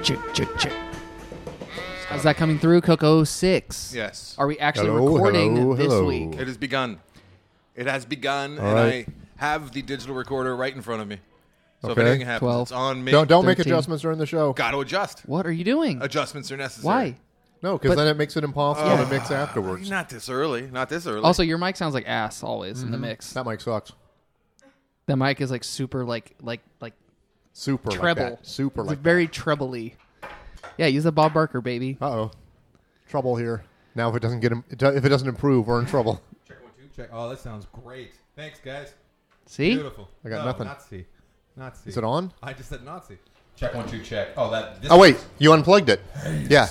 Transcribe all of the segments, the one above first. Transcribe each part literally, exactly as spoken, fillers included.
check, check, check. How's that coming through, Coco six? Yes. Are we actually Hello, recording hello, this hello. week? It has begun. It has begun, All and right. I have the digital recorder right in front of me. So Okay. if anything happens, twelve. it's on me. Don't don't make thirteen. adjustments during the show. Got to adjust. What are you doing? Adjustments are necessary. Why? No, because But- then it makes it impossible to mix afterwards. Not this early. Not this early. Also, your mic sounds like ass always in the mix. That mic sucks. The mic is like super, like like like Super treble. like that. Super it's like very trebly. Yeah, use the Bob Barker, baby. Uh oh, trouble here. Now if it doesn't get im- if it doesn't improve, we're in trouble. Check one, two, check. Oh, that sounds great. Thanks, guys. See? Beautiful. I got no, nothing. Not C. Not C. Is it on? I just said Nazi. Check one, two, check. Oh, that. This Oh wait, you unplugged it. Yeah.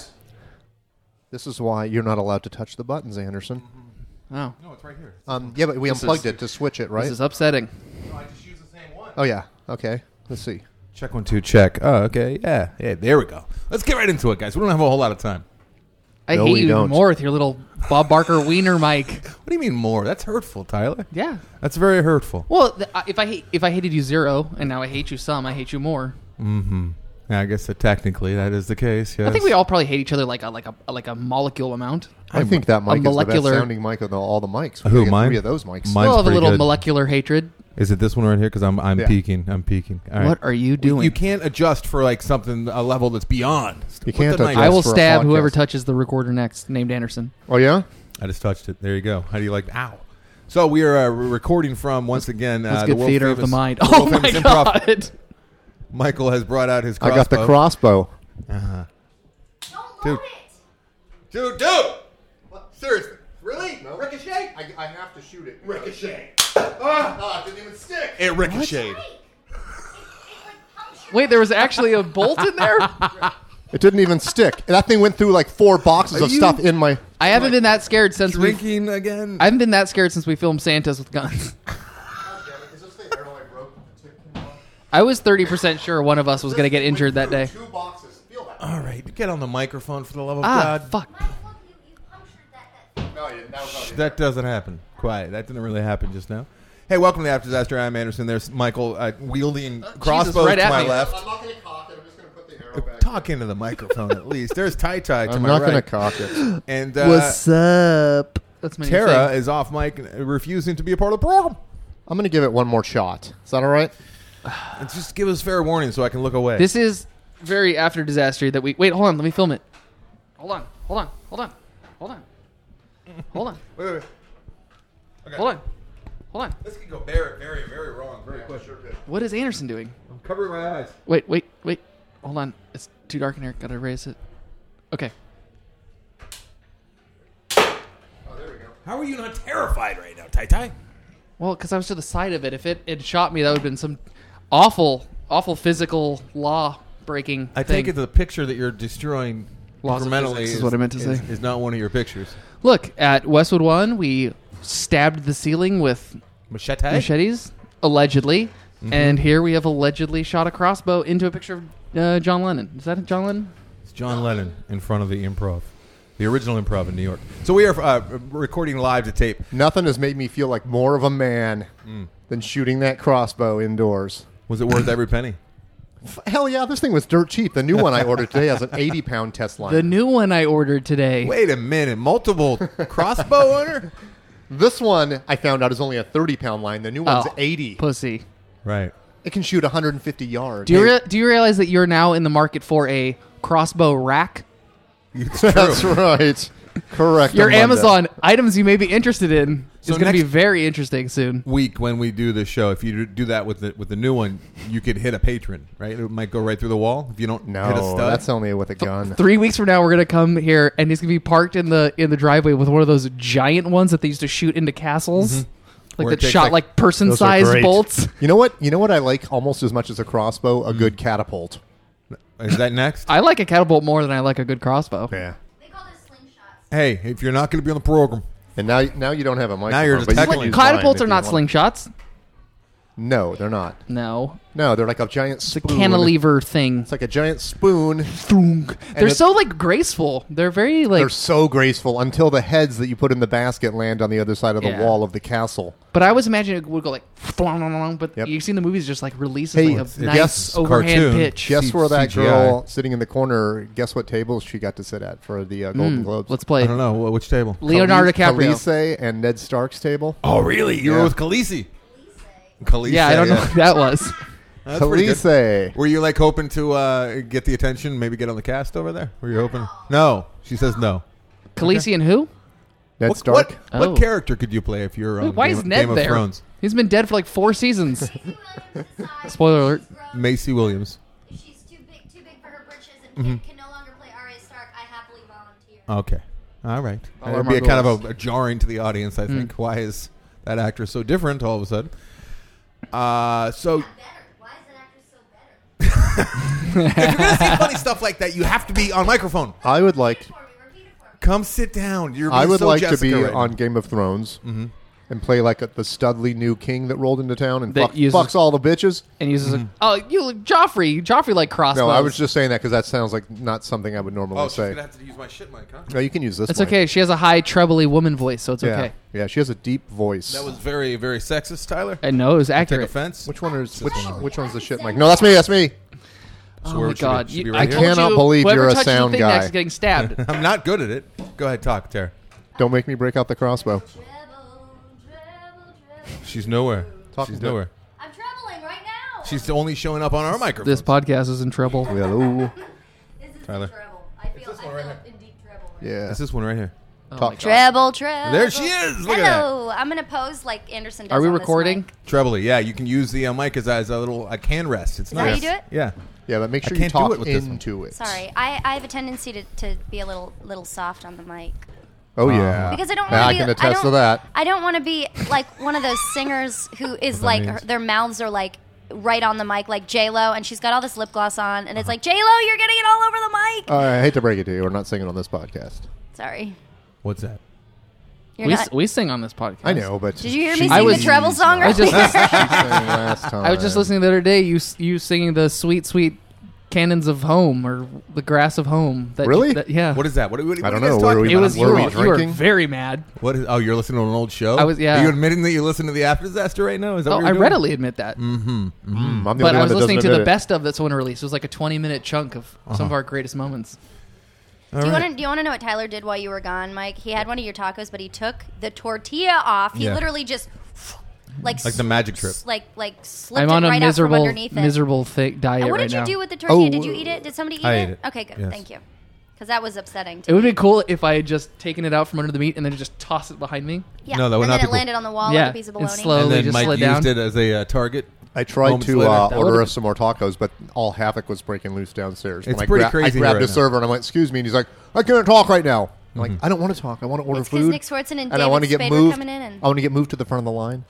This is why you're not allowed to touch the buttons, Anderson. Oh, No, it's right here. Um, yeah, but we This unplugged is- it to switch it, right? this is upsetting. No, I just used the same one. Oh yeah. Okay. Let's see. Check one, two, check. Oh, okay. Yeah. Yeah, there we go. Let's get right into it, guys. We don't have a whole lot of time. I No, hate we you even don't. more with your little Bob Barker wiener mic. What do you mean more? That's hurtful, Tyler. Yeah. That's very hurtful. Well, th- I- if I hate, if I hated you zero and now I hate you some, I hate you more. Mm-hmm. Yeah, I guess that technically that is the case. Yes. I think we all probably hate each other like a like a like a molecule amount. I think that mic is the molecular- best sounding mic of the, all the mics. We Who, gotta get mine? Three of those mics. Mine's We'll have a pretty little good. molecular hatred. Is it this one right here? Because I'm I'm Yeah. peeking. I'm peeking. All right. What are you doing? You can't adjust for like something a level that's beyond. You Put can't the knife- adjust. I will for a stab whoever podcast. touches the recorder next, named Anderson. Oh yeah. I just touched it. There you go. How do you like? Ow. So we are uh, recording from once again. Let's uh, get the world theater of famous, the mind. the Oh world my famous improv. god! Michael has brought out his I crossbow. got the crossbow. Uh-huh. Don't Dude. load it. Dude, dude. What? Seriously? Really? No. Ricochet? I, I have to shoot it. Ricochet. Ah, it didn't even stick. It ricocheted. Right. It, it like punctured Wait, there was actually a bolt in there. It didn't even stick. That thing went through like four boxes Are of you- stuff in my. I haven't been that scared since we. Drinking again? I haven't been that scared since we filmed Santas with guns. Is this the arrow I broke? I was thirty percent sure one of us was going to get injured that day. Two boxes. Feel that. All right, get on the microphone for the love of Ah, God. fuck. Mike, look, you, you punctured that, that thing. No, you- that was not That doesn't happen. Quiet. That didn't really happen just now. Hey, welcome to After Disaster. I'm Anderson. There's Michael uh, wielding crossbows right to at my me. left. I'm not going to cock it. I'm just going to put the arrow back. Talk into the microphone at least. There's Tai Tai to I'm my not right. going to cock it. And uh, up? That's my new Tara thing. is off mic, uh, refusing to be a part of the program. I'm going to give it one more shot. Is that all right? And just give us fair warning so I can look away. This is very after disaster that we wait. Hold on, let me film it. Hold on, hold on, hold on, hold on, hold on, wait, wait, wait. Okay. hold on, hold on. This could go very, very, very wrong very quick. What is Anderson doing? I'm covering my eyes. Wait, wait, wait. Hold on. It's too dark in here. Gotta erase it. Okay. How are you not terrified right now, Tai Tai? Well, because I was to the side of it. If it had shot me, that would have been some awful, awful physical law breaking. I thing. take it the picture that you're destroying Laws of incrementally physics is what I meant to is, say. is not one of your pictures. Look, at Westwood One, we stabbed the ceiling with Machete? machetes, allegedly. And here we have allegedly shot a crossbow into a picture of uh, John Lennon. Is that John Lennon? It's John Lennon in front of the improv. The original improv in New York. So we are uh, recording live to tape. Nothing has made me feel like more of a man than shooting that crossbow indoors. Was it worth every penny? F- Hell yeah, this thing was dirt cheap. The new one I ordered today has an eighty pound test line. The new one I ordered today. Wait a minute. Multiple crossbow owner? This one I found out is only a thirty pound line. The new one's Oh, eighty. Pussy. Right. It can shoot one hundred fifty yards. Do you, rea- do you realize that you're now in the market for a crossbow rack? It's true. That's right. Correct. Your on Monday. Amazon items you may be interested in So is going to be next- very interesting soon. Week when we do the show, if you do that with the with the new one, you could hit a patron, right? It might go right through the wall if you don't hit a No, stud. that's only with a gun. Three weeks from now, we're going to come here, and he's going to be parked in the in the driveway with one of those giant ones that they used to shoot into castles, like Where it that takes, shot like- like, person-sized great. bolts. You know what? You know what I like almost as much as a crossbow? A good catapult. Is that next? I like a catapult more than I like a good crossbow. Yeah. They call this slingshots. Hey, if you're not going to be on the program, And now, now you don't have a microphone. you're just but you can heckling. use mine Catapults if are you not want. slingshots. No, they're not. No. No, they're like a giant It's a spoon. cantilever thing. It's like a giant spoon. They're it- so like graceful. They're very like. They're so graceful until the heads that you put in the basket land on the other side of the Yeah. wall of the castle. But I was imagining it would go like. But Yep. you've seen the movies just like releases Hey, like a it's- nice yes, overhand cartoon. pitch. Guess C- where that C G I. girl sitting in the corner, guess what table she got to sit at for the uh, Golden Mm, Globes? let's play. I don't know. Wh- Which table? Leonardo Khalees- DiCaprio. Khaleesi and Ned Stark's table. Oh, really? You Yeah. were with Khaleesi. Khaleesi. Yeah, I don't know who that was. That's pretty good. Khaleesi. Were you like hoping to uh, get the attention, maybe get on the cast over there? Were you hoping? No. She says no. Khaleesi and who? Ned What, Stark. what, Oh. what character could you play if you're on Wait, why Game, is of- Ned Game of there? Thrones? He's been dead for like four seasons. Spoiler alert. Macy Williams. If she's too big, too big for her britches and Mm-hmm. can, can no longer play Arya Stark, I happily volunteer. Okay. All right. I'll It'd be a remember kind of those. a, a jarring to the audience, I think. Why is that actress so different all of a sudden? Uh, so Better. Why is that actress so better? if you're going to say funny stuff like that, you have to be on microphone. I would like. For me, repeat it for me. Come sit down. You're I being would so like Jessica to be right now. on Game of Thrones and play like a, the studly new king that rolled into town and That fuck, uses- fucks all the bitches. And uses a. Oh, you look Joffrey. Joffrey like crossbows. No, I was just saying that because that sounds like not something I would normally Oh, she's say. going to have to use my shit mic, huh? No, you can use this. It's mic. okay. She has a high trebly woman voice, so it's Yeah, okay. yeah. She has a deep voice. That was very, very sexist, Tyler. I know it was Take accurate. offense. which one is which? one. Which one's the shit mic? No, that's me. That's me. Oh where my should it- god! should it be You- right I here? told cannot you, believe whoever you're a touches sound the thing guy. next is getting stabbed. I'm not good at it. Go ahead, talk, Tara. Don't make me break out the crossbow. Treble, treble, treble. She's nowhere. Talking She's to- nowhere. I'm trebling right now. She's only showing up on our microphone. This podcast is in trouble. Hello. This is Tyler. the treble. I feel, I feel in deep treble. Right Yeah. It's this one right here. Oh Talk- my God. Treble, treble. There she is. Look at that. Hello. I'm gonna pose like Anderson does. Are we on this recording? mic. Trebly, yeah. You can use the uh, mic as, as a little a can rest. It's Is that nice. how you do it? Yeah. Yeah, but make I sure you can't do talk it with this one. into it. Sorry, I, I have a tendency to, to be a little little soft on the mic Oh yeah. because I don't Yeah, want I to be. can I attest don't, to that. I don't want to be like one of those singers who is that like means. her, their mouths are like right on the mic, like J Lo, and she's got all this lip gloss on, and it's Uh-huh. like J Lo, you're getting it all over the mic. Uh, I hate to break it to you, we're not singing on this podcast. Sorry, What's that? you're We, not. s- we sing on this podcast. I know, but Did you hear me she- sing I the was- treble song I earlier? just- She sang last time. I was just listening the other day. You s- you singing the sweet sweet cannons of home or the grass of home. That, Really? that- yeah. What is that? What, what, what I are don't you guys know. Were talking we- It about? was Were you, we were, you were drinking? very mad. What is, oh, you're listening to an old show? I was- yeah. Are you admitting that you listen to the After Disaster right now? Is that Oh, what you're I doing? readily admit that. Mm, I'm the But only I one was that listening doesn't to the admit it. best of that someone released. It was like a twenty minute chunk of some of our greatest moments. All Do you right. want to? Do you want to know what Tyler did while you were gone, Mike? He had one of your tacos, but he took the tortilla off. He Yeah. literally just like Like the magic trip. s- like like slipped I'm it on a right out from miserable underneath it. miserable thick diet And what right did you now. do with the tortilla? Oh, did you eat it? Did somebody eat I it? ate it. Okay, good. Yes. Thank you. Because that was upsetting. To It would me. be cool if I had just taken it out from under the meat and then just tossed it behind me. Yeah. No, that would and not then be it cool. landed on the wall Yeah, like a piece of and bologna. slow- And then just Mike slid used down. it as a uh, target. I tried Moments to later. uh, That order would've- us some more tacos, but all havoc was breaking loose downstairs. It's When I pretty gra- crazy I grabbed here a right server and I went, "Excuse me," and he's like, "I can't talk right now." I'm like, "I don't want to talk. I want to order It's 'cause food." Nick Swartzen and I David want to get Spade were moved. coming in and- I want to get moved to the front of the line.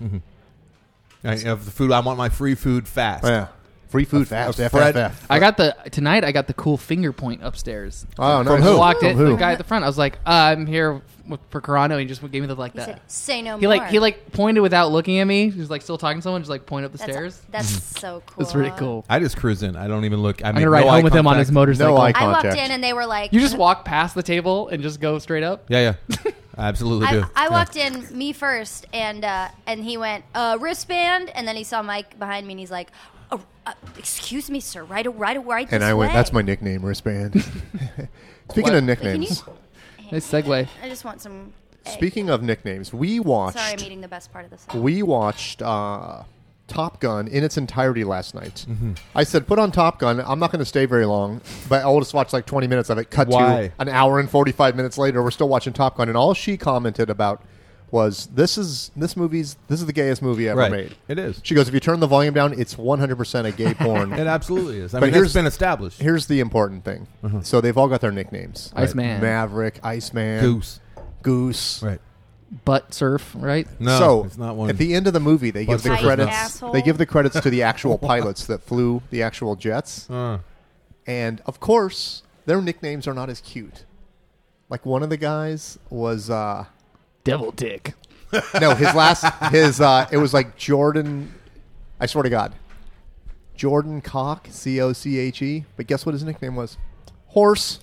I have the food. I want my free food fast. Oh, yeah, free food fast. a F, Fred- F, F. I got the tonight. I got the cool finger point upstairs. Oh, nice. From I who? walked From in. who? The guy at the front. I was like, uh, "I'm here with, for Carano." And he just gave me the like He that. said, "Say no He more." like he like pointed without looking at me. He was like still talking to someone, just like point up the That's, stairs. that's so cool. It's really cool. I just cruise in. I don't even look. I I'm make gonna ride no home eye with him on contact. his motorcycle. No eye I walked contact. in and they were like, You just walk past the table and just go straight up. Yeah, yeah. I absolutely do. I, I Yeah. walked in me first, and uh, and he went uh, wristband, and then he saw Mike behind me, and he's like, oh, uh, "Excuse me, sir, right, right, right." And this I went, way." "That's my nickname, wristband." Speaking What? of Wait, can you- nicknames, Nice segue. I just want some. egg. speaking of nicknames, we watched. Sorry, I'm eating the best part of this. we watched uh, Top Gun in its entirety last night. Mm-hmm. I said, "Put on Top Gun." I'm not going to stay very long, but I'll just watch like twenty minutes of it. Cut Why? to an hour and forty-five minutes later, we're still watching Top Gun, and all she commented about was, "This is this movie's this is the gayest movie ever Right. made." It is. She goes, "If you turn the volume down, it's one hundred percent a gay porn." It absolutely is. I But mean, here's- it's been established. Here's the important thing. Uh-huh. So they've all got their nicknames: Iceman. Maverick, Iceman, Goose. Goose. Right. Butt surf, right? No, so it's not one. at the end of the movie, they give the Butt surf is credits. not. Asshole. They give the credits to the actual pilots that flew the actual jets, Uh, and of course, their nicknames are not as cute. Like one of the guys was uh, Devil dick. no, his last his uh, it was like Jordan. I swear to God. Jordan Koch, C O C H E. But guess what his nickname was? Horse.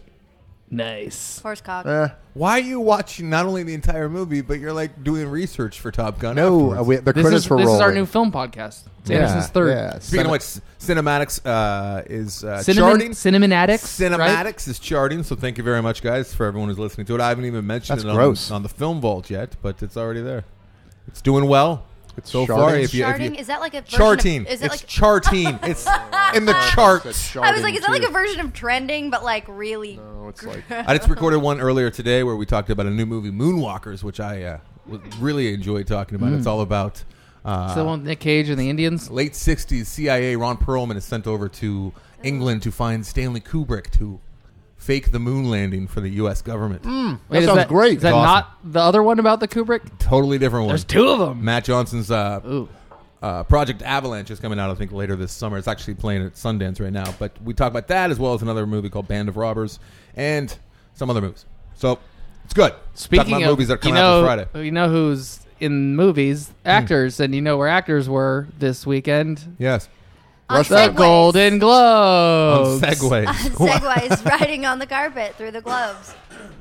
Nice. Horse cock. Eh. Why are you watching not only the entire movie, but you're like doing research for Top Gun? No, afterwards? uh, we, the This credits is were this rolling. is our new film podcast. It's yeah, Anderson's third. Yeah. Speaking of Sen- which, Cinematics uh, is uh, Cinnamon, charting. Cinemanatics. Cinematics right? is charting, so thank you very much, guys, for everyone who's listening to it. I haven't even mentioned That's it on, gross. on the Film Vault yet, but it's already there. It's doing well. It's so charting? far, if you, if Charting? you Is that like a version charting, Of, is it it's like charting. It's in the charts. I was like, is that like a version of trending, but like really? No, it's like I just recorded one earlier today where we talked about a new movie, Moonwalkers, which I uh, w- really enjoyed talking about. It's all about uh, It's the one with Nick Cage and the Indians. late sixties C I A. Ron Perlman is sent over to England to find Stanley Kubrick to fake the moon landing for the U S government. Wait, is sounds great. Is that It's awesome. not the other one about the Kubrick? Totally different one. There's two of them. Matt Johnson's uh, Ooh. uh, Project Avalanche is coming out, I think, later this summer. It's actually playing at Sundance right now. But we talk about that as well as another movie called Band of Robbers and some other movies. So it's good. Speaking Talking about of movies that are you coming out know, this Friday. you know who's in movies? Actors, and you know where actors were this weekend? Yes. On The segways. Golden On Globes. Segways. Segways riding on the carpet through the globes.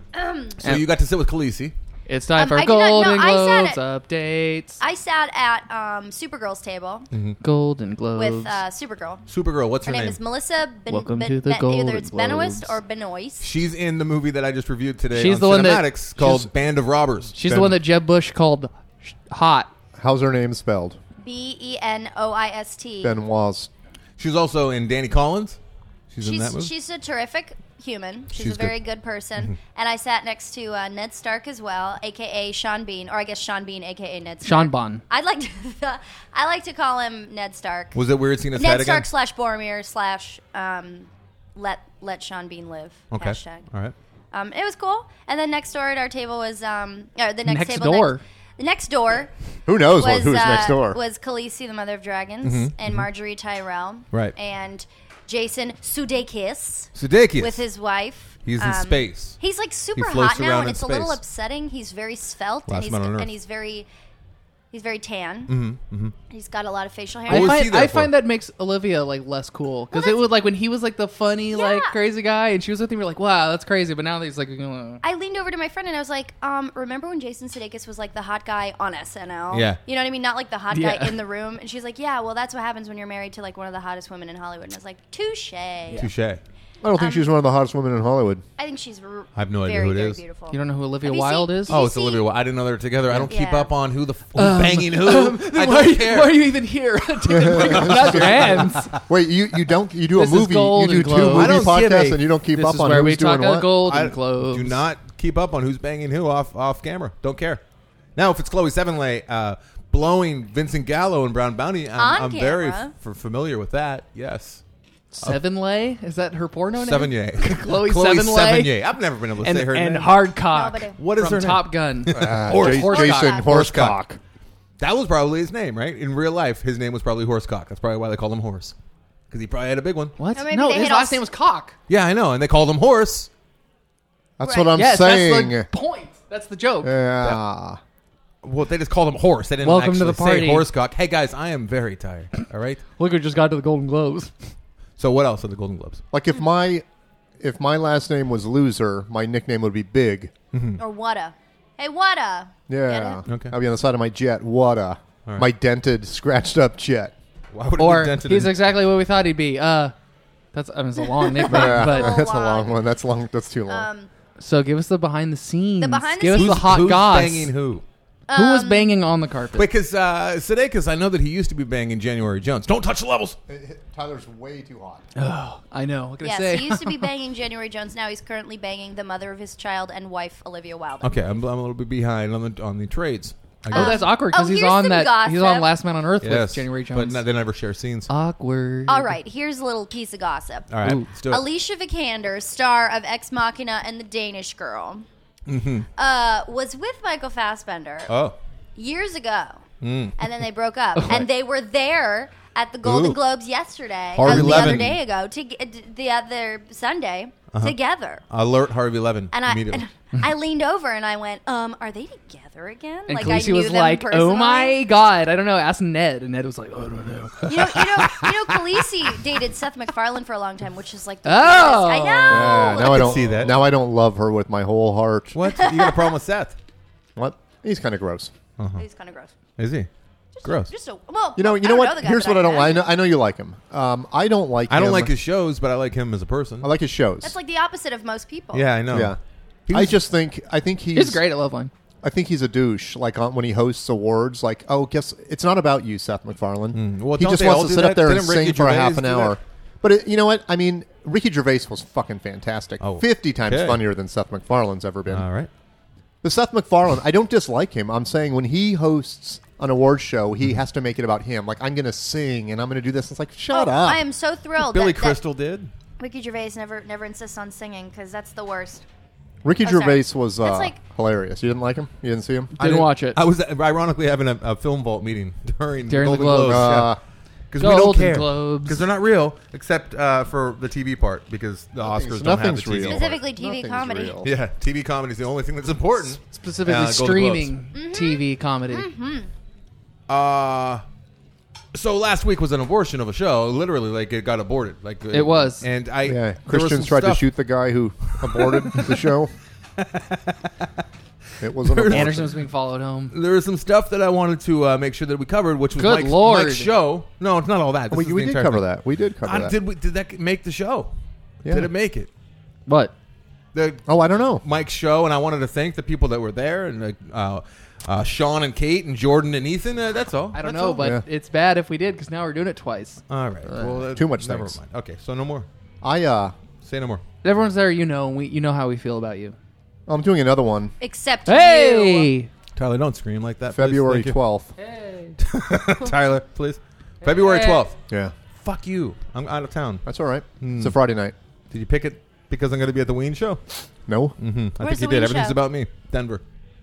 So you got to sit with Khaleesi. It's time Um, for I did not know- Golden I Globes sat updates. I sat at um, Supergirl's table Golden Globes. with uh, Supergirl. Supergirl, what's Her her, name name? is Melissa. Ben- Welcome Ben- to the Ben- Golden Either it's Benoist Globes. or Benoist. She's in the movie that I just reviewed today She's on the one that- Cinematics called she's- Band of Robbers. She's Ben- the one that Jeb Bush called sh- hot. how's her name spelled? B E N O I S T. Benoist. She's also in Danny Collins. She's, in that She's movie. she's a terrific human. She's, She's a very good. good, person. And I sat next to uh, Ned Stark as well, aka Sean Bean, or I guess Sean Bean, aka Ned Stark. Sean Bon. I'd like to I like to call him Ned Stark. Was it weird seeing his Ned head Stark again? slash Boromir slash um, let let Sean Bean live. Okay. Hashtag. All right. Um, it was cool. And then next door at our table was um, or the next, Next table door. Next, the next door Who knows what, was who's uh, next door? was Khaleesi, the Mother of Dragons, and Marjorie Tyrell, Right. and Jason Sudeikis Sudeikis. with his wife. He's in Um, space. He's like super He floats hot now, around and in it's a little space. upsetting. He's very svelte, Last and he's man on Earth. and he's very he's very tan. Mm-hmm, mm-hmm. He's got a lot of facial hair. What I was find, he there I for? find that makes Olivia like less cool because it was like when he was like the funny like Yeah. crazy guy and she was with him. We're like, wow, that's crazy. But now he's like, uh, I leaned over to my friend and I was like, um, remember when Jason Sudeikis was like the hot guy on S N L? Yeah. You know what I mean? Not like the hot Yeah. guy in the room. And she's like, yeah, well, that's what happens when you're married to like one of the hottest women in Hollywood. And I was like, touche. Touche. I don't think she's one of the hottest women in Hollywood. I think she's r- I have no idea very, who it very is. beautiful. you don't know who Olivia Have you Wilde seen- is? Did Oh, you it's see- Olivia Wilde. I didn't know they were together. I don't keep Yeah. up on who the f- who's banging who. I why, don't are you, care. why are you even here? Take the out your hands. Wait, you, you don't you do a This is movie you Golden do two Globes. movie I don't give podcasts a- and you don't keep This up is on where who's we doing talk what? about Golden I Globes. do not keep up on who's banging who off off camera. Don't care. Now, if it's Chloe Sevigny uh, blowing Vincent Gallo and Brown Bounty, I'm, On I'm very camera. f- familiar with that. Yes. Seven Lay? Is that her porno name? Sevigny. Chloe Chloe Sevigny? Sevigny. I've never been able to And, say her and name. Hardcock. Nobody. What is from her name? Top Gun. Uh, Horse- Ja- Horsecock. Jason Horsecock. Horsecock. That was probably his name, right? In real life, his name was probably Horsecock. That's probably why they called him Horse. Because he probably had a big one. What? Or maybe No, they his hit last us- name was Cock. Yeah, I know. And they called him Horse. That's Right. what I'm Yes, saying. that's the point. That's the joke. yeah. Well, they just called him Horse. They didn't Welcome actually to the say party. Horsecock. Hey, guys, I am very tired. All right? Look, we just got to the Golden Globes. So what else are the Golden Globes? Like if my if my last name was Loser, my nickname would be Big. Or whata. Hey, whata. Yeah. Get it? Okay. I'd be on the side of my jet. What a right. my dented, scratched up jet. Why would it Or be dented he's in- exactly what we thought he'd be. Uh, that's I mean, it's a long nickname, Yeah, but that's a long. long one. That's long. That's too long. Um, so give us the behind the scenes. The behind the give us scenes- the hot who's goss. banging who? Who was Um, banging on the carpet? Because uh, Sudeikis, I know that he used to be banging January Jones. Don't touch the levels. Tyler's way too hot. Oh, I know. What can I yes, say? he used to be banging January Jones. Now he's currently banging the mother of his child and wife, Olivia Wilde. Okay, I'm, I'm a little bit behind on the on the trades. I oh, guess. that's awkward because oh, he's here's on some that. He's on gossip. Last Man on Earth yes, with January but Jones. no, they never share scenes. Awkward. All right, here's a little piece of gossip. All right, Ooh. let's do it. Alicia Vikander, star of Ex Machina and The Danish Girl, Mm-hmm. uh, was with Michael Fassbender Oh, years ago, Mm. and then they broke up. And they were there at the Golden Ooh. Globes yesterday, Harvey uh, the Levin. other day ago, to, the other Sunday, together. Alert Harvey Levin And I, immediately. and I leaned over and I went, um, are they together again? And like I Khaleesi knew was them like, personally. "Oh my god, I don't know." Ask Ned, and Ned was like, "Oh, "I don't know." You know, you know, you know, Khaleesi dated Seth MacFarlane for a long time, which is like the Oh. weirdest- I know. Yeah, now I, can don't see that. Now I don't love her with my whole heart. What? You got a problem with Seth? What? He's kind of gross. He's kind of gross. Is he? Just Gross. A, just a well. You know, you I know don't what? the guy, Here's but what I don't like. I imagine. know, I know you like him. Um, I don't like. I don't him. like his shows, but I like him as a person. I like his shows. That's like the opposite of most people. yeah, I know. yeah. He I was- just think I think he's, He's great at Loveline. I think he's a douche. Like on, when he hosts awards, like, oh, guess it's not about you, Seth MacFarlane. Mm. Well, he don't just they wants all to do sit that? up there and Didn't Ricky sing for a Gervais half an do hour. that? But it, you know what? I mean, Ricky Gervais was fucking fantastic. Oh, Fifty times okay. funnier than Seth MacFarlane's ever been. All right. The Seth MacFarlane, I don't dislike him. I'm saying when he hosts an award show, he has to make it about him. Like, I'm going to sing and I'm going to do this. It's like, shut Oh, up. I am so thrilled. Billy that, Crystal did. That Ricky Gervais never never insists on singing because that's the worst. Ricky Oh, sorry. Gervais was uh, That's like- hilarious. You didn't like him? You didn't see him? Didn't watch it. I was ironically having a, a film vault meeting during, During the Golden Globes. Uh, Because we don't Golden care. Globes. Because they're not real, except uh, for the T V part. Because the Oscars don't have the nothing's T V real. part. Specifically T V Nothing's comedy. real. Yeah, T V comedy is the only thing that's important. Specifically Uh, Golden streaming Mm-hmm. T V comedy. Uh, so last week was an abortion of a show. Literally, like it got aborted. Like It was. and I Yeah, there was Christians some tried stuff- to shoot the guy who aborted the show. It was an abortion. Anderson was being followed home. There was some stuff that I wanted to uh, make sure that we covered, which was Good Mike's, Lord. Mike's show. No, it's not all that. This We, is we the did entire cover thing. that. We did cover Uh, that. did we? Did that make the show? Yeah. Did it make it? What? The Oh, I don't know. Mike's show, and I wanted to thank the people that were there, and uh, uh, uh, Sean and Kate and Jordan and Ethan. Uh, that's all. I don't That's know, all. but Yeah. it's bad if we did because now we're doing it twice. all right. Well, uh, too much Never thanks. mind. Okay, so no more. I uh, Say no more. If everyone's there, you know, and we you know how we feel about you. I'm doing another one. Except you. Hey, Tyler, don't scream like that. please. February Thank you. twelfth. hey. Tyler, please. February Hey. twelfth. Yeah, Fuck you. I'm out of town. that's all right. Hmm. It's a Friday night. Did you pick it because I'm going to be at the Ween show? No, Mm-hmm. I Where's think the you did. Ween Everything's show? about me. Denver.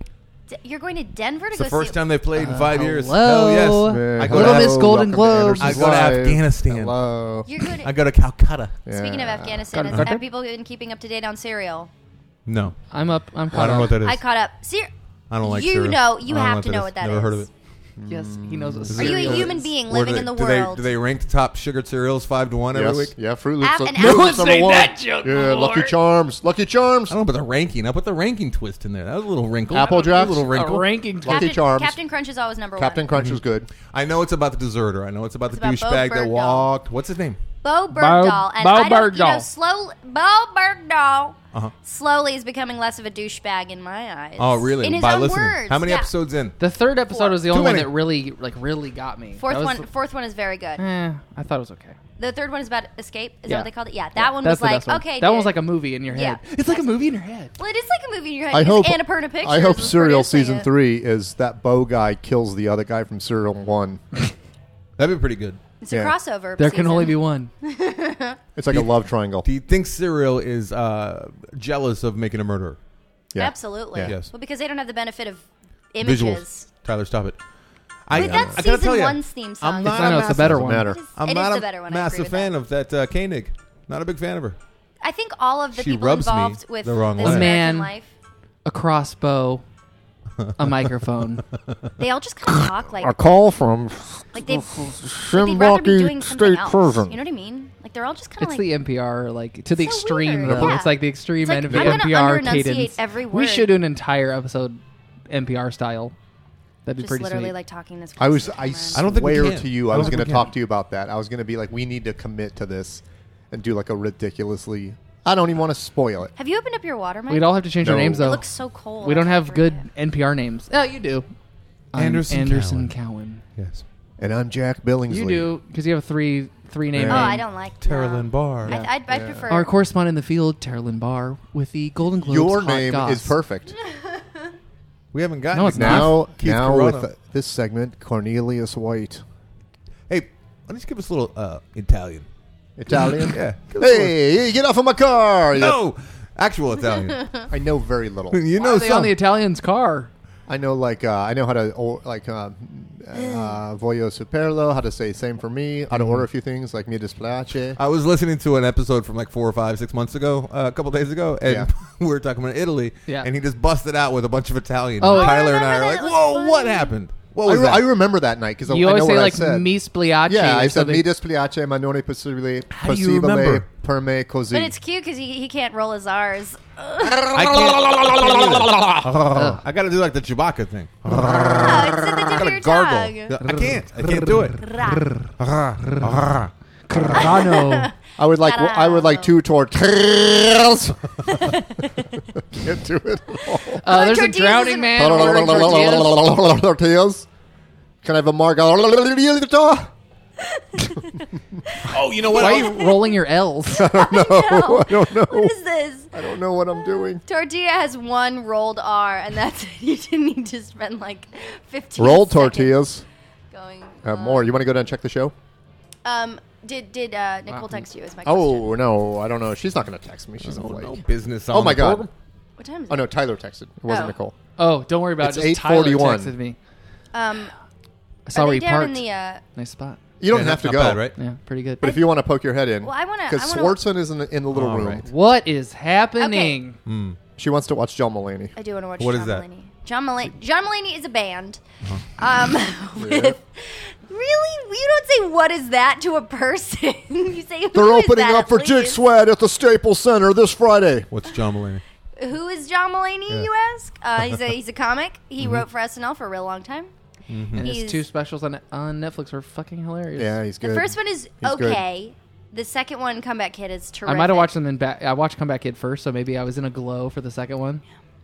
D- You're going to Denver to It's go the first see time they've played in Uh, five years. hello. Hell yes. Yeah, I go Little to, Miss Af- Golden Welcome to Globes. Anderson's I go to Live. Afghanistan. Hello. You're good. I go to Calcutta. Speaking of Yeah. Afghanistan, Got- has, got have it? people been keeping up to date on Serial? No. I'm up. I'm I caught don't know up. what that is. I caught up. Ser- I don't like You cereal. know- you I don't have what to know is. what that Never heard of is. it. Yes, he knows what Are you cereal a human is. being Where living do in the they, do they- world? Do they rank the top sugared cereals five to one every Yes. week? Yeah, Fruit Loops. Af- Fruit and Loops Af- number Don't say one. that joke, Yeah, Lucky Lord. Charms. Lucky Charms. I don't know about the ranking. I put the ranking twist in there. That was a little wrinkle. Apple That was Jacks? A little wrinkle. A ranking. Lucky Captain, Charms. Captain Crunch is always number Captain one. Crunch was good. I know it's about the deserter. I know it's about It's the about Bo douchebag that Bergdahl. walked. What's his name? Bo Bergdahl. And Bo I don't, you know, Bergdahl. slow, Bo Bergdahl Uh-huh. slowly is becoming less of a douchebag in my eyes. Oh, really? In his By own listening. words. How many yeah. episodes in? The third episode Four. was the Too only one many. that really, like, really got me. Fourth That was one, fourth one is very good. the- eh, I thought it was okay. The third one is about escape. Is Yeah. that what they called it? Yeah, that one That's was the like best one. okay. That one dude. was like a movie in your head. Yeah. It's like a movie in your head. Well, it is like a movie in your head. I because hope. Annapurna Pictures. I hope is Serial producing season it. three is that Bo guy kills the other guy from Serial one. That'd be pretty good. It's a Yeah. crossover. There can season. only be one. It's like a love triangle. Do you think Serial is uh, jealous of making a murderer? Yeah. Absolutely. Yeah. Yes. Well, because they don't have the benefit of images. Visuals. Tyler, stop it. I, Wait, I, that's I gotta season tell you, one's theme song. I'm It's- not I know, a it's the massive- better Doesn't one. matter. It is, I'm it not is a the better one. I agree massive with fan that. of that uh, Koenig. Not a big fan of her. I think all of the She people rubs me involved with the wrong this way. A American man. life, A crossbow, a microphone. they all just kind of talk like A call from like they like they'd rather be doing Shimbaki something State else. Prison. You know what I mean? Like they're all just kind of It's like the N P R, like to the So extreme. weird, Though. yeah. It's like the extreme It's like, end of the I'm gonna N P R under-enunciate cadence. every We word. should do an entire episode N P R style. That'd be just pretty literally sweet. like talking this. I was. close to the I camera. I don't think we swear can. to you, I I don't was think going to we talk can. to you about that. I was going to be like, we need to commit to this and do like a ridiculously. I don't even want to spoil it. Have you opened up your water, Mike? We'd all have to change our No. names It though. looks so cold. We don't I have can't good read it. N P R names. Oh, you do. I'm Anderson Anderson Cowan. Yes. And I'm Jack Billingsley. You do because you have a three three name. Yeah. Oh, name. I don't like Carolyn no. Barr. I, I'd, I'd Yeah. prefer. Our correspondent in the field, Terrelyn Barr, with the Golden Globes. Your hot name goss. is perfect. We haven't gotten No, it's to not. Now, Keith now Corona. with uh, this segment, Cornelius White, Hey, why don't you give us a little uh, Italian? Italian. Yeah. Give us a Hey, get off of my car! little- No, actual Italian. I know very little. you Why know are they on some. the Italian's car? I know like uh, I know how to or, like uh, uh, voglio saperlo, how to say same for me, how to order a few things like mi dispiace. I was listening to an episode from like four or five, six months ago, uh, a couple days ago, and Yeah. we were talking about Italy, Yeah. and he just busted out with a bunch of Italian. Oh, and I Tyler and I are remember like, that. It was "Whoa, funny. what happened? What I, was re- that?" I remember that night because You I always know say what like I said. mi spiace. Yeah, or I said something. mi dispiace, ma non è possibile, How do you possibile remember? per me così. But it's cute because he, he can't roll his R's. I can't. I got to do like the Chewbacca thing. Oh, it's in the tip I of gotta your gargle. tongue. I can't. I can't do it. Ra. Carano. I would like I would like two tortillas. Can't do it at all. Uh, there's a tortillas drowning isn't- man ordering tortillas. Tortillas. Can I have a margarita? Oh, you know what? Why are you rolling your L's? No, I don't know. what is this? I don't know what I'm doing. Tortilla has one rolled R, and that's it. You didn't need to spend like fifteen Rolled seconds tortillas. going. Have more. You want to go down and check the show? Um, did did uh, Nicole text you? Is my question. Oh no, I don't know. She's not going to text me. She's Oh, awake. no business. On Oh my the god. program. What time is it? Oh no, Tyler texted. It wasn't Oh. Nicole. Oh, don't worry about It's it. Just Tyler eight forty-one. texted me. Um, I saw are where they he down parked. in the? Uh, Nice spot. You don't Yeah, have to not go, bad, right? Yeah, pretty good. But if you want to poke your head in, well, I want to. because I wanna, Swartzen is in the, in the little All room. right. What is happening? She wants to watch John Mulaney. I do want to watch What John is that? Mulaney. John Mulaney. John Mulaney is a band. Uh-huh. Um, with really, you don't say what is that to a person. You say who They're is opening that, up for please? Jig Sweat at the Staples Center this Friday. What's John Mulaney? Who is John Mulaney? Yeah. You ask. Uh, he's a he's a comic. Mm-hmm. He wrote for S N L for a real long time. And his He's- two specials on on Netflix are fucking hilarious. Yeah, he's The good. first one is He's good. okay. The second one, Comeback Kid, is terrific. I might have watched them in back. I watched Comeback Kid first, so maybe I was in a glow for the second one.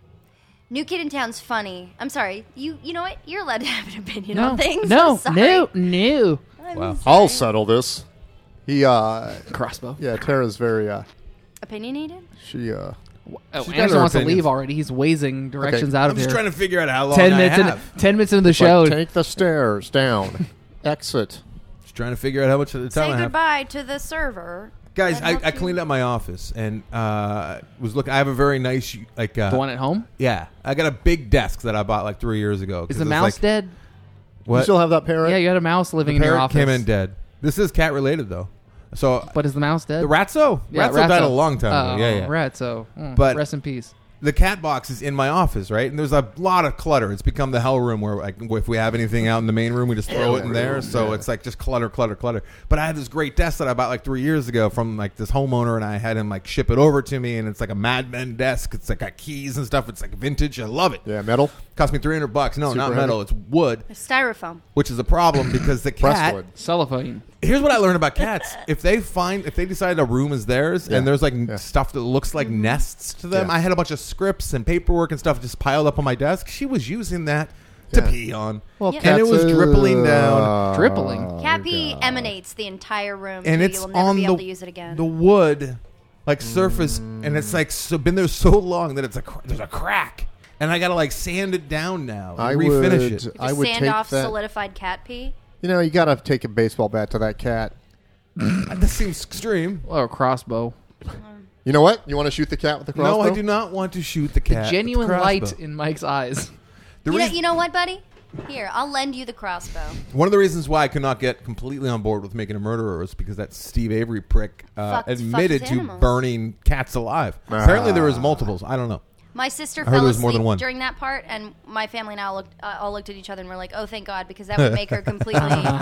New Kid in Town's funny. I'm sorry. You you know what? You're allowed to have an opinion No, on things. no, I'm sorry. no, no. I'm Wow. sorry. I'll settle this. He, uh, Crossbow. yeah, Tara's very, uh, Opinionated? she, uh, Oh, She's got Anderson her wants to opinions. leave already. He's wazing directions out I'm of just here. trying to figure out how long ten I minutes in, have. ten minutes into the like, show. take the stairs down, exit. Just trying to figure out how much of the time Say I have. goodbye to the server. Guys, That I, helps I you. cleaned up my office and uh, was looking. I have a very nice like uh, the one at home. yeah. I got a big desk that I bought like three years ago. 'cause Is the it's mouse like, dead? You What? still have that parrot? Yeah, you had a mouse living The in your parrot office. came in dead. This is cat related though. So But is the mouse dead? the Ratso, Yeah, Ratso died a Ratso. long time Oh, ago. Yeah, yeah. Ratso. Mm, But- rest in peace. The cat box is in my office, right? And there's a lot of clutter. It's become the hell room where, like, if we have anything out in the main room, we just throw it in there. So it's like just clutter, clutter, clutter. But I had this great desk that I bought like three years ago from like this homeowner, and I had him like ship it over to me. And it's like a Mad Men desk. It's like got keys and stuff. It's like vintage. I love it. Yeah, metal. Cost me three hundred bucks. No, Super not heavy. metal. It's wood, Styrofoam. which is a problem because the cat. Presswood. Cellophane. Here's what I learned about cats. If they find, if they decide a room is theirs Yeah. and there's like Yeah. stuff that looks like nests to them, Yeah. I had a bunch of scripts and paperwork and stuff just piled up on my desk. She was using that to Yeah. pee on. Well, Yeah. And it was cats, dribbling uh, down. Dribbling. Cat pee emanates the entire room. And so it's you will never on be the, able to use it again. the wood, like surface, and it's like so, been there so long that it's a cr- there's a crack. And I gotta like sand it down now and I refinish would, it. Just I would sand take off that. solidified cat pee. You know, you got to take a baseball bat to that cat. That seems extreme. Or a crossbow. You know what? You want to shoot the cat with the crossbow? No, I do not want to shoot the cat. with Genuine the light crossbow. in Mike's eyes. The You know, reason- you know what, buddy? Here, I'll lend you the crossbow. One of the reasons why I could not get completely on board with making a murderer was because that Steve Avery prick uh, Fucked- admitted fucked to animals. burning cats alive. Ah. Apparently, there was multiples. I don't know. My sister I heard fell there was more asleep than one. during that part, and my family and I all looked, uh, all looked at each other and were like, "Oh, thank God," because that would make her completely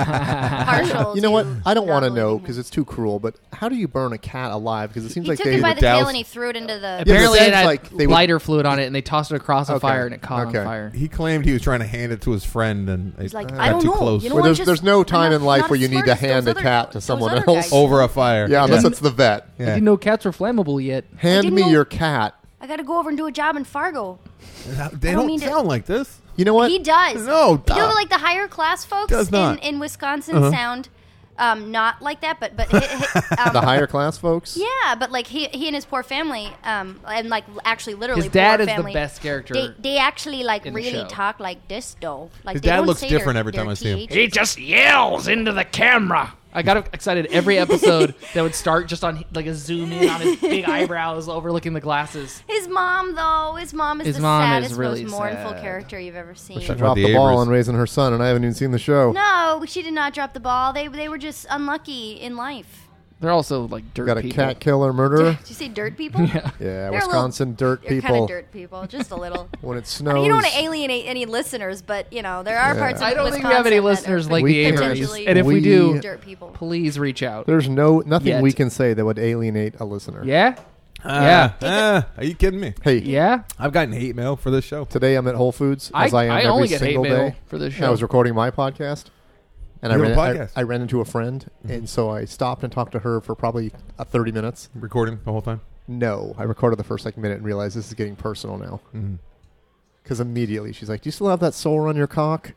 partial. You know what? to I don't want to not know believing because him. it's too cruel. But how do you burn a cat alive? Because it seems He like took they it by the douse- tail and he threw it into the. Apparently, it it had like they would- lighter fluid on it, and they tossed it across a Okay. fire, and it caught Okay. on fire. He claimed he was trying to hand it to his friend, and He's it like, got I don't too know. close. You know Well, what? there's- Just- there's no I'm time not- in life not where you as need smart to as those hand a other- cat to those someone other else. guys. Over a fire. Yeah, unless it's the vet. Yeah. I didn't know cats were flammable yet. Hand didn't me know- your cat. I got to go over and do a job in Fargo. They I don't, don't mean to- sound like this. You know what? He does. No, you know, duh. like the higher class folks Does in, not. in Wisconsin Uh-huh. sound um, not like that, but but hi- hi- um, The higher class folks. Yeah, but like he he and his poor family, um, and like actually literally His dad poor is the family, best character. They they actually like in the really show. talk like this though. Like His they dad don't looks say different their- every time their I see him. T H. He just yells into the camera. I got excited every episode that would start just on like a zoom in on his big eyebrows overlooking the glasses. His mom, though, his mom is His the mom is saddest, really most mournful sad. character you've ever seen. She About dropped the the ball Avers. on raising her son, and I haven't even seen the show. No, she did not drop the ball. They they were just unlucky in life. They're also like dirt Got a people. cat killer murderer. Did you say dirt people? Yeah. Yeah, a Wisconsin dirt They're kind people. of dirt people, just a little. When it I snows, mean, you don't want to alienate any listeners, but you know there are Yeah. parts of I don't Wisconsin think we have any that are listeners like We the can- Averys. potentially And if we, We- do, dirt people. please reach out. there's no nothing Yet. we can say that would alienate a listener. Yeah? Ah, Yeah. ah, are you kidding me? Hey, Yeah? I've gotten hate mail for this show. today I'm at Whole Foods I, as I am I every only get hate single mail day. for this And I show. was recording my podcast, and I You ran, have a I, podcast? I ran into a friend, and so I stopped and talked to her for probably uh, thirty minutes. Recording the whole time. No, I recorded the first like minute and realized this is getting personal now. Mm-hmm. Because immediately she's like, "Do you still have that sore on your cock?"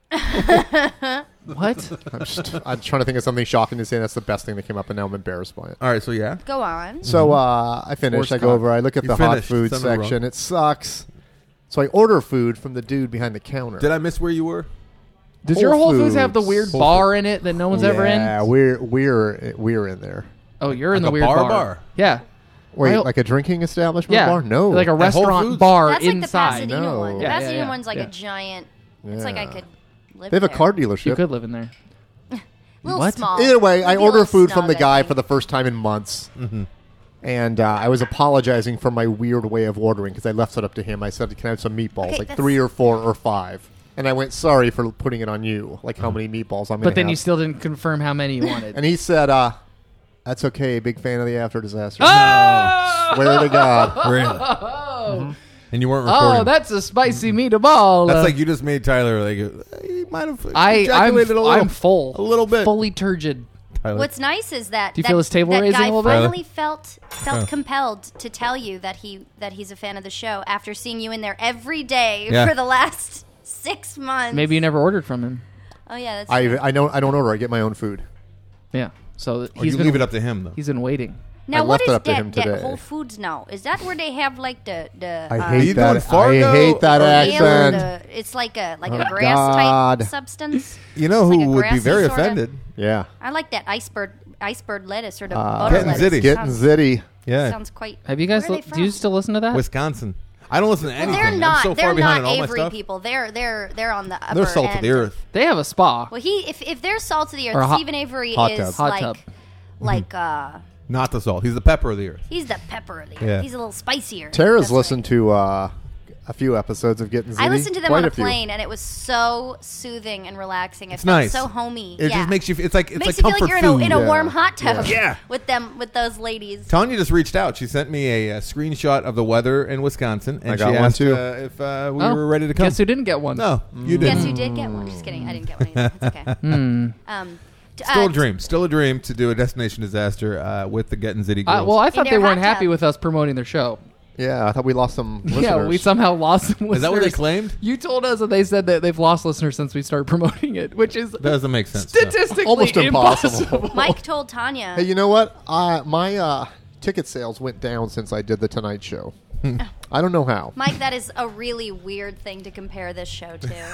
What? I'm just I'm trying to think of something shocking to say. That's the best thing that came up, and now I'm embarrassed by it. All right, so yeah. Go on. So uh, I finished. Forced I go cock. over. I look at You the hot finished. food Something wrong. section. It sucks. So I order food from the dude behind the counter. Did I miss where you were? Does Whole your Whole Foods have the Foods. weird Whole bar in it that no one's ever Yeah, in? we're we're we're in there. Oh, you're in Like the a weird bar bar? Yeah. Wait, Well- like a drinking establishment Yeah. bar? No, Like a At Whole restaurant Foods? bar That's like the inside. Pasadena No. one. The Yeah, yeah, Pasadena yeah, one's like yeah. a giant. It's like I Yeah. could live They have a there. car You dealership. could live in there. little What? small. Either way, I Maybe a order little food from snug, the I guy think. for the first time in months, Mm-hmm. and uh, I was apologizing for my weird way of ordering because I left it up to him. I said, "Can I have some meatballs, Okay, like that's- three or four or five?" And I went, "Sorry for putting it on you, like how many meatballs I'm going to But then have." you still didn't confirm how many you wanted. and he said, uh, "That's okay. Big fan of the After Disaster." Oh! Swear to God. Really? Oh, And you weren't recording. oh, that's a spicy meatball. That's Uh, like you just made Tyler like uh, he might have I, ejaculated I'm, a little. I'm full. a little bit. Fully turgid. Tyler. What's nice is that Do you that, feel his table that raising guy a little bit? finally felt felt Oh. compelled to tell you that he that he's a fan of the show after seeing you in there every day Yeah. for the last six months. Maybe you never ordered from him. Oh yeah, that's I true. I don't I don't order. I get my own food. Yeah. So Or he's you been, leave it up to him though. He's been waiting. Now I what left is it up to that, him that today. Whole Foods now? Is that where they have like the the I uh, hate you that. doing Fargo? I hate that Or ale or accent. the- it's like a like Oh, a grass God. type substance. You know It's who like a would be grassy very sorta- offended? Yeah. I like that iceberg iceberg lettuce or the Uh, butter Getting lettuce. zitty. Getting sounds, zitty. Yeah, sounds quite. Have you guys? Where are Li- they do you from? still listen to that? Wisconsin. I don't listen to Well, anything. they're not. I'm so they're far behind not on all my Avery stuff. people. They're they're they're on the upper They're salt end. of the earth. They have a spa. Well, he if if they're salt of the Or a earth, hot- Stephen Avery hot is tub. Hot like tub. like uh Not the salt. He's the pepper of the earth. he's the pepper of the earth. Yeah. He's a little spicier. Tara's That's listened to uh, a few episodes of Getting Zitty. I listened to them Quite on a few. plane, and it was so soothing and relaxing. It It's felt nice. so homey. It yeah. just makes you. It's like it's makes like you feel comfort like you're in a, food. in a Yeah. warm hot tub Yeah. with them with those ladies. Tanya just reached out. She sent me a, uh screenshot of the weather in Wisconsin, and I got she one, asked too. Uh, if uh, we Oh, were ready to come. Guess who didn't get one? No, you Yes, didn't. you did get one. Just kidding. I didn't get one either. It's okay. Hmm. Um, t- Still uh, a dream. Still a dream to do a destination disaster uh, with the Getting Zitty girls. I, well, I thought their they weren't hot happy tub. with us promoting their show. Yeah, I thought we lost some listeners. Yeah, we somehow lost some listeners. Is that what they claimed? You told us that they said that they've lost listeners since we started promoting it, which is Doesn't make sense. no. statistically Almost impossible. impossible. Mike told Tanya. Hey, you know what? Uh, my uh, ticket sales went down since I did the Tonight Show. I don't know how. Mike, that is a really weird thing to compare this show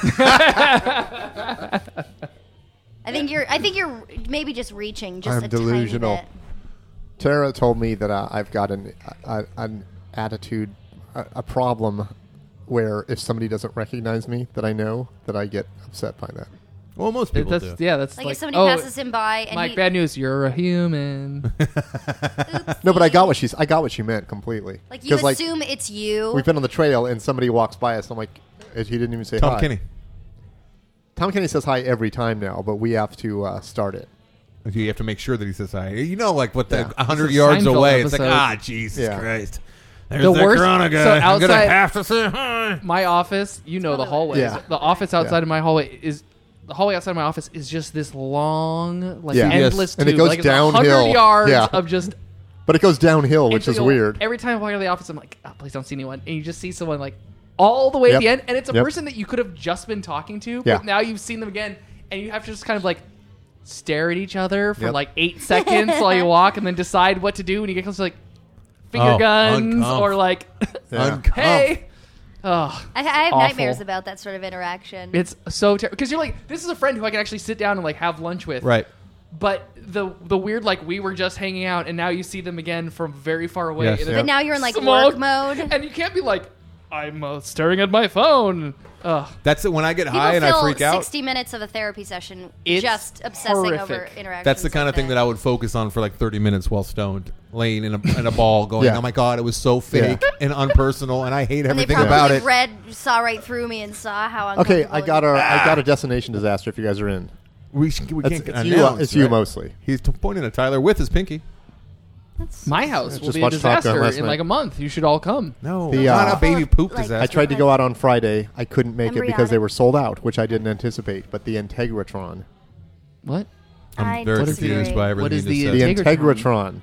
to. I think you're. I think you're maybe just reaching just I'm a delusional. tiny bit. Tara told me that uh, I've got an a, an attitude, a, a problem, where if somebody doesn't recognize me, that I know that I get upset by that. Well, most people That's, do. yeah, that's Like, like, if somebody oh, passes him by and Mike, he, bad news. You're a human. No, but I got what she's. I got what she meant completely. like you 'Cause, like, assume it's you. we've been on the trail and somebody walks by us. I'm like, he didn't even say Tom hi. Kenny. Tom Kenny says hi every time now, but we have to uh, start it. You have to make sure that he says hi. You know, like what the Yeah. a hundred It's a yards Seinfeld away, it's like episode. ah, Jesus Yeah. Christ. There's The the worst- Corona guy. so I'm gonna outside- have to say hi. My office, you know the hallways. Yeah. The office outside Yeah. of my hallway is the hallway outside of my office is just this long, like Yeah. Yes. endless And it tube. goes like it's downhill. a hundred yards Yeah. of just. But it goes downhill, which and is so weird. Every time I walk out of the office, I'm like, oh, please don't see anyone, and you just see someone like all the way Yep. at the end, and it's a Yep. person that you could have just been talking to, Yeah. but now you've seen them again, and you have to just kind of like stare at each other for Yep. like eight seconds while you walk, and then decide what to do when you get close to like finger Oh, guns uncomf. or like, Yeah. Uncomf. hey. Oh, I, I have awful. nightmares about that sort of interaction. it's so terrible because you're like, this is a friend who I can actually sit down and like have lunch with, Right. but the the weird like we were just hanging out and now you see them again from very far away. Yes. in a Yeah. But now you're in like small- work mode. and you can't be like I'm uh, staring at my phone. Ugh. That's it. When I get People high and I fill freak out, sixty minutes of a therapy session It's just obsessing over horrific. interactions. that's the kind like of thing that I would focus on for like thirty minutes while stoned, laying in a, in a ball, going, Yeah. "Oh my god, it was so fake Yeah. and unpersonal, and I hate And they everything probably about it." read, saw right through me and saw how uncomfortable. Okay, I got it a is. I got a destination disaster. If you guys are in, We, sh- we It's- can't it's you, announce, it's you right? mostly. He's t- pointing at Tyler with his pinky. That's- My house will Just be a watched Top Gun disaster last in night. like a month. You should all come. No, The, it's not uh, a baby poop Like- disaster. I tried to go out on Friday. I couldn't make it because Embryonic. they were sold out, which I didn't anticipate. But the Integratron, What? I'm I very disagree. confused by everything What is you the just the said. Integratron? Integratron,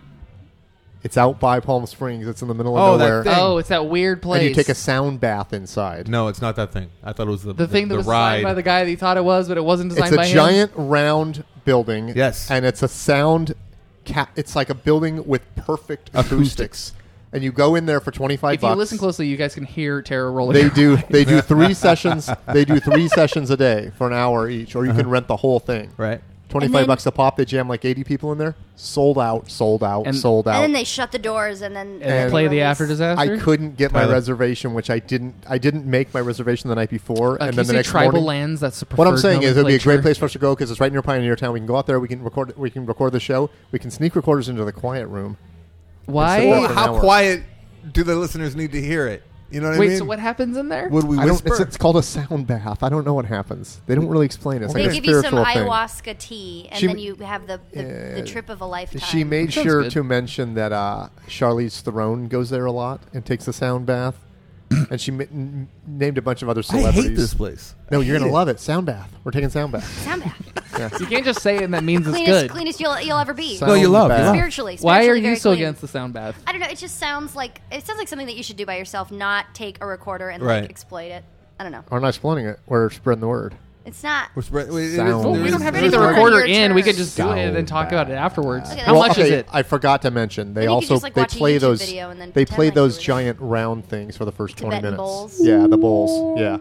it's out by Palm Springs. It's in the middle of Oh, that nowhere, thing. Oh, it's that weird place. and you take a sound bath inside. No, it's not that thing. I thought it was the the thing that the was ride. designed by the guy that he thought it was, but it wasn't designed It's by a him. giant round building. Yes. and it's a sound. Ca- it's like a building with perfect acoustics. Acoustics. And you go in there for twenty five If bucks. you listen closely, you guys can hear Tara rolling. They do. They do three sessions. They do three sessions a day for an hour each, or you can rent the whole thing. Right. Twenty And five then- bucks a pop. They jam like eighty people in there. Sold out. Sold out. And- sold out. And then they shut the doors and then and And- play the release. after disaster. I couldn't get my Tyler. reservation, which I didn't. I didn't make my reservation the night before, Uh, and can then you the say next tribal morning. lands? That's the What I'm preferred saying is, it'll be a great nomenclature. place for us to go because it's right near Pioneer Town. We can go out there. We can record. We can record the show. We can sneak recorders into the quiet room. Why? Well, Well, how hour. quiet do the listeners need to hear it? You know what Wait, I mean? so what happens in there? Would we I don't, whisper? it's, it's called a sound bath. I don't know what happens. They don't really explain it. It's They like a give you some spiritual thing. ayahuasca tea, and She- then you have the, the, the Yeah. trip of a lifetime. She made Sounds sure good. to mention that uh, Charlize Theron goes there a lot and takes a sound bath, and she ma- n- named a bunch of other I celebrities. hate this place. No, I you're hate gonna it. love it. Sound bath. We're taking sound bath. Sound bath. Yeah. You can't just say it and that means it's cleanest, good. cleanest you'll, you'll ever be. Sound No, you love, you bath. love. Spiritually, Why are spiritually you very so clean. against the sound bath? I don't know. It just sounds like it sounds like something that you should do by yourself, not take a recorder and Right. like exploit it. I don't know. We're not exploiting it. We're spreading the word. It's not. We're spread- it is- Sound. Well, there we is- don't have to there get is the Your recorder turn. in. We could just do it and then Sound talk about it bath. afterwards. Okay, How well, much okay, is it? I forgot to mention they Then you could also just, like, they watch a play YouTube those video and then they pretend play like you those were there. giant round things for the first twenty Tibetan minutes. bowls. Yeah, the bowls. Yeah.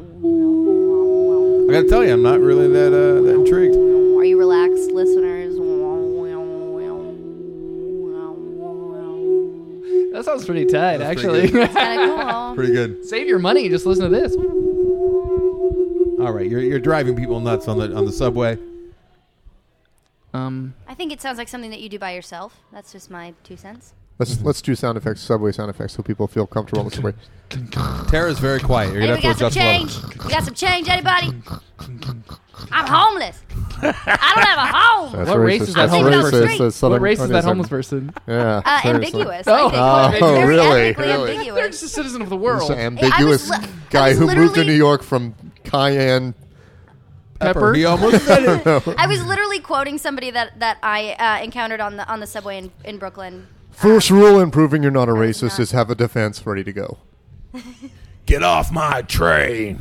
I gotta tell you, I'm not really that uh, that intrigued. Are you relaxed, listeners? That sounds pretty tight, That's actually. pretty It's kind of cool. Pretty good. Save your money. Just listen to this. All right, you're you're driving people nuts on the on the subway. Um, I think it sounds like something that you do by yourself. That's just my two cents. Let's let's do sound effects, subway sound effects, so people feel comfortable on the subway. Tara's very quiet. You're gonna Anybody have got to some adjust change? level. You got some change, anybody? I'm homeless. I don't have a home. That's What race racist. is that That's homeless racist. person? That's what Southern- race is oh, that no, homeless sorry. person? Yeah. Uh, seriously. ambiguous. Oh. I think. Oh, It's very really? ethnically Really? They're ambiguous. just a citizen of the This world. ambiguous li- I guy was who moved to literally- New York from Cayenne. Pepper. He almost said it. I was literally quoting somebody that that I uh, encountered on the on the subway in, in Brooklyn. First rule in proving you're not a was racist not. is have a defense ready to go. Get off my train.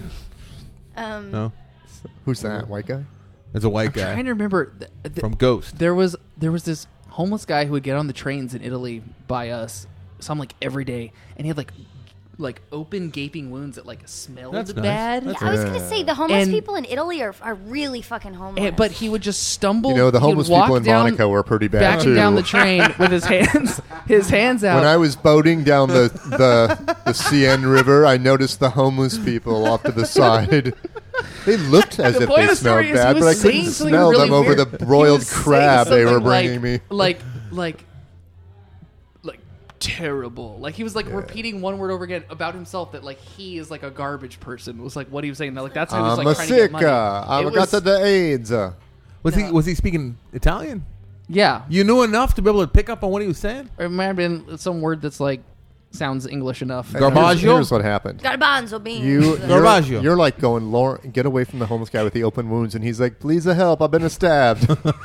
Um, No, Who's that? White guy? it's a white trying guy to remember. Th- th- from Ghost. there was there was this homeless guy who would get on the trains in Italy by us, some like every day, and he had like like open gaping wounds that like smelled That's nice. bad. That's I was gonna say the homeless And- people in Italy are, are really fucking homeless. And- but he would just stumble. You know, the he would homeless walk people in down, Monaco were pretty bad backing too. down the train with his hands his hands out. When I was boating down the the, the Seine River, I noticed the homeless people off to the side. They looked as The if point they of the story smelled is bad, he but I was couldn't saying something smell really them over weird. the He broiled was saying crab they were something bringing like, me. Like, like, like terrible. Like he was like repeating one word over again about himself that like he is like a garbage person. Was like what he was saying. That like that's how he was I'm like a trying to get sick. money. I'm It got was- the AIDS. uh. Was he was he speaking Italian? Yeah, You knew enough to be able to pick up on what he was saying. it might have been some word that's like sounds English enough. Garbaggio? Here's, here's what happened. garbanzo beans. You, you're, Garbaggio. you're like going, Lauren, get away from the homeless guy with the open wounds, and he's like, "Please a help! I've been stabbed."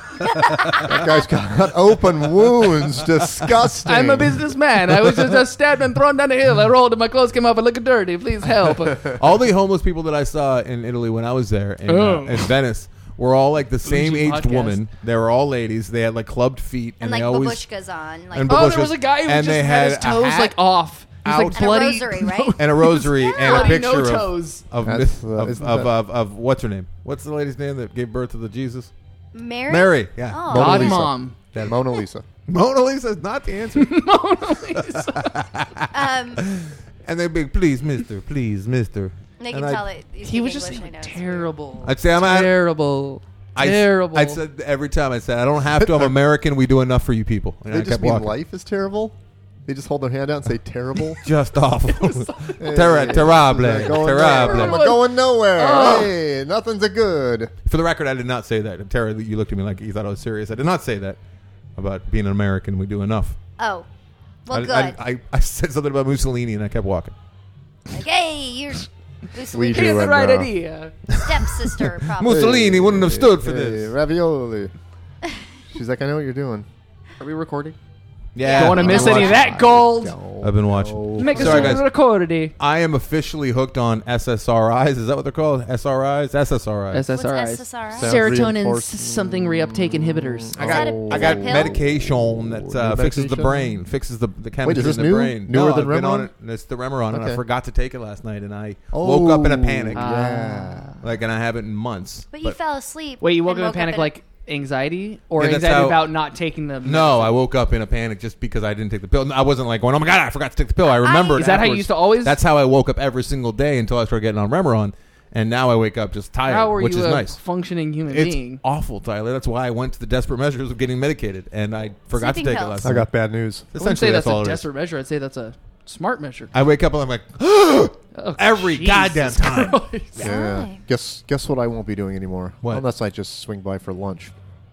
That guy's got open wounds. Disgusting. I'm a businessman. I was just uh, stabbed and thrown down the hill. I rolled and my clothes came off and looked dirty. Please help. All the homeless people that I saw in Italy when I was there in, Oh. uh, in Venice were all like the same Bougie aged podcast. woman. They were all ladies. They had like clubbed feet, and, and like they always babushkas on. Like, and Oh, babushkas, there was a guy who and just they had, had his a toes hat like off. He was out. like And a bloody rosary, right? and a rosary and a bloody picture no of, toes. of, That's, uh, of, isn't of, that- of, of what's her name? What's the lady's name that gave birth to the Jesus? Mary? Mary, yeah. Oh. Mona God Lisa. mom. That Mona Lisa. Mona Lisa's not the answer. Um, And they'd be, please, mister, please, mister. they can And tell I- it. you He speak was just English, saying I like, know it's terrible. I'd say I'm at- terrible. I, terrible. I said every time I said, I don't have to. I'm American. We do enough for you people. And They I just kept mean walking. life is terrible. They just hold their hand out and say terrible. Just awful. Hey, Terra, terrible. they're going Terrible. nowhere. We're going nowhere. Oh. Hey, nothing's a good. For the record, I did not say that. Tara, you looked at me like you thought I was serious. I did not say that about being an American. We do enough. Oh. Well, I, good. I, I, I said something about Mussolini and I kept walking. like, hey, you're We Mussolini's do He had the and, right uh, idea. stepsister, probably. Mussolini wouldn't have stood for Hey, this. ravioli. She's like, I know what you're doing. Are we recording? Yeah. Don't want to You miss can any of watch. that gold. No, I've been watching. no. Make us Sorry, a guys. recording. I am officially hooked on S S R Is. Is that what they're called? S R Is? S S R Is. S S R Is. What's S S R I? Sounds Serotonin reinforced. something reuptake inhibitors. I Is got, that a- I is got that a pill? medication that uh, New fixes the medication? brain, fixes the, the chemistry is this in the new? brain. Newer no, than I've been on Remeron? it. And it's the Remeron, and I Okay. forgot to take it last night, and I Oh, woke up in a panic. Yeah. like, and I haven't in months. But you fell asleep. Wait, you woke and up in panic in- like anxiety or Yeah, that's anxiety how- about not taking the No, I woke up in a panic just because I didn't take the pill. I wasn't like going, "Oh my god, I forgot to take the pill." I remembered. Is that how you afterwards. used to always- That's how I woke up every single day until I started getting on Remeron, and now I wake up just tired, How were which you is a nice. functioning human It's being? awful, Tyler. That's why I went to the desperate measures of getting medicated, and I forgot Sleeping to take pills. it last I night. got bad news. I wouldn't Essentially, say that's, that's all a it is. desperate measure. I'd say that's a smart measure. I wake up and I'm like, Oh, every Jesus goddamn time. Christ. Yeah. Why? Guess guess what I won't be doing anymore? What? Unless I just swing by for lunch.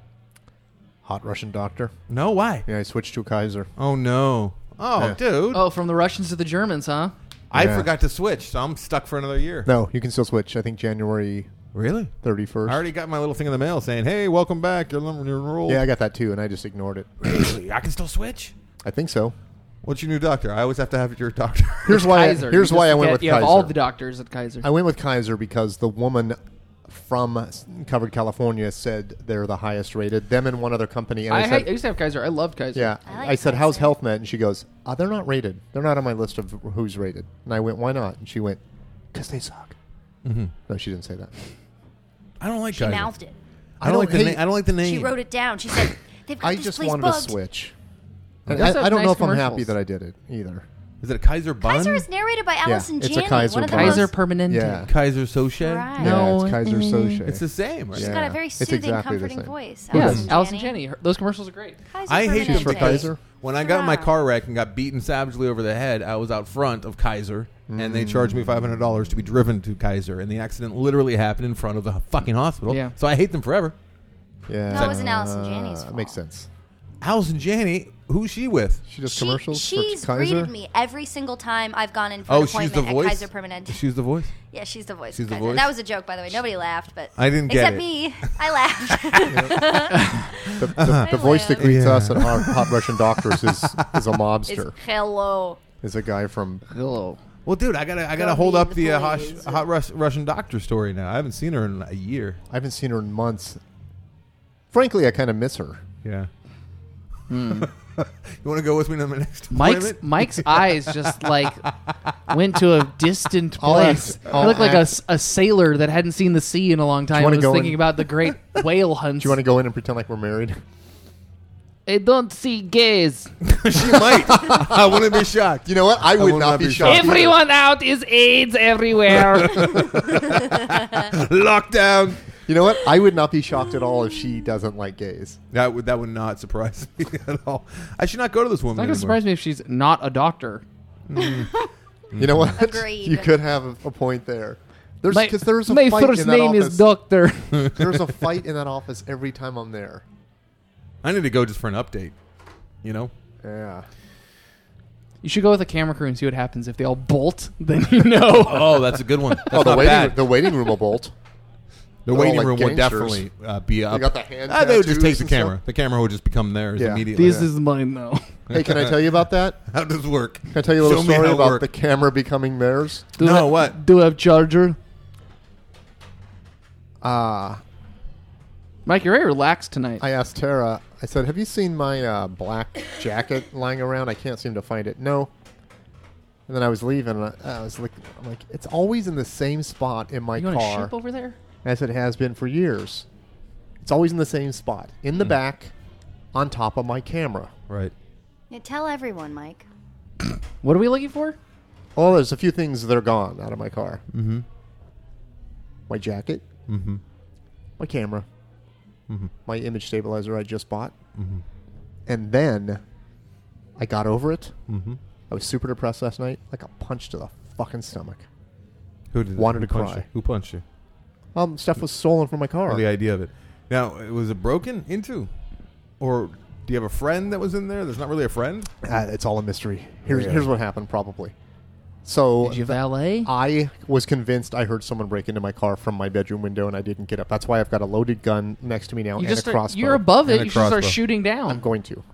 Hot Russian doctor. No, why? Yeah, I switched to a Kaiser. Oh no. Oh, Yeah. dude. Oh, from the Russians to the Germans, huh? I Yeah. forgot to switch, so I'm stuck for another year. No, you can still switch. I think January Really? thirty-first. I already got my little thing in the mail saying, "Hey, welcome back. You're you're enrolled." Yeah, I got that too, and I just ignored it. Really? I can still switch. I think so. What's your new doctor? I always have to have your doctor. Here's why. I, Kaiser. here's You why just I went get- with You Kaiser. have all the doctors at Kaiser. I went with Kaiser because the woman from S- Covered California said they're the highest rated. Them and one other company. And I, I, said, I used to have Kaiser. I loved Kaiser. yeah. I like I said, how's Kaiser. HealthNet? And she goes, oh, they're not rated. They're not on my list of who's rated. And I went, why not? And she went, because they suck. Mm-hmm. No, she didn't say that. I don't like She Kaiser. mouthed it. I don't like the hey, name. I don't like the name. She wrote it down. She said, "They've got I this just place wanted bugged." to switch. And Those I, have I don't know nice if I'm happy commercials. that I did it either. Is it a Kaiser bun? Kaiser is narrated by Allison it's a Janney. Kaiser one of the bun. Kaiser most, Permanente. Yeah. Kaiser Soche? Right. Yeah, No, it's Kaiser eh. Soche. It's the same, right? She's Yeah. got a very It's soothing, exactly the comforting same. voice. Yeah, Allison Allison Janney. Janney. Her- Those commercials are great. Kaiser I hate Permanente. this for Kaiser. When I got in my Wow. car wreck and got beaten savagely over the head, I was out front of Kaiser, and they charged me five hundred dollars to be driven to Kaiser, and the accident literally happened in front of the fucking hospital. Yeah. So I hate them forever. Yeah. No, it wasn't Allison Janney's Uh, fault. Makes sense. Allison Janney, who's she with? She does She, commercials she's for Kaiser. greeted me every single time I've gone in for Oh, an she's appointment the voice? at Kaiser Permanente. She's the voice? Yeah, she's the voice. She's of the Kaiser. voice? That was a joke, by the way. Nobody laughed, but I didn't get except it. me. I laughed. The, the, the voice that will. greets Yeah. us at Hot, Hot Russian Doctors is is a it's mobster. hello. Is a guy from. Hello. Well, dude, I gotta, I gotta Go hold be up the the uh, boys. hot, hot Rus- Russian doctor story now. I haven't seen her in a year. I haven't seen her in months. Frankly, I kind of miss her. Yeah. you want to go with me to my next Mike's appointment? Mike's eyes just like went to a distant I'll place. act- He I'll looked like a, act- s- a sailor that hadn't seen the sea in a long time. wanna And was go thinking in- about the great whale hunts. Do you want to go in and pretend like we're married? I don't see gays. she might. I wouldn't be shocked. You know what? I would will not, not be be shocked. either. Everyone out is AIDS everywhere. Lockdown. You know what? I would not be shocked at all if she doesn't like gays. That would that would not surprise me at all. I should not go to this It's woman not going to anymore. surprise me if she's not a doctor. You know what? Agreed. You could have a, a point there. There's My, because there's a my fight first in that name office. is Doctor. There's a fight in that office every time I'm there. I need to go just for an update. You know. Yeah. You should go with a camera crew and see what happens. If they all bolt, then you know. Oh, that's a good one. That's Oh, the not waiting bad. the waiting room will bolt. The They're waiting all like room would gangsters. definitely uh, be up. got the hand Ah, they would just take tattoos the and camera. stuff. The camera would just become theirs Yeah. immediately. This is mine now. Hey, can I tell you about that? How does it work? Can I tell you a little Show me story how it about work. the camera becoming theirs? Do No, have, what? Do have charger? Ah, Mike, you're very relaxed tonight. I asked Tara. I said, "Have you seen my uh, black jacket lying around? I can't seem to find it." No. And then I was leaving, and I, I was like, "I'm like, it's always in the same spot in my you on a car, ship over there? as it has been for years." It's always in the same spot, in the back, on top of my camera. Right. Yeah, tell everyone, Mike. What are we looking for? Oh, there's a few things that are gone out of my car. Mm-hmm. My jacket, Mm-hmm. my camera, Mm-hmm. my image stabilizer I just bought. Mm-hmm. And then I got over it. Mm-hmm. I was super depressed last night, like a punch to the fucking stomach. Who did that? Wanted Who to punched cry. you? Who punched you? Um, stuff was stolen from my car. Or the idea of it. Now, was it broken into? Or do you have a friend that was in there? There's not really a friend? Uh, it's all a mystery. Here's Yeah. here's what happened, probably. So Did you valet? I was convinced I heard someone break into my car from my bedroom window, and I didn't get up. That's why I've got a loaded gun next to me now You and just a start, crossbow. you're above And it. a You should start crossbow. shooting down. I'm going to.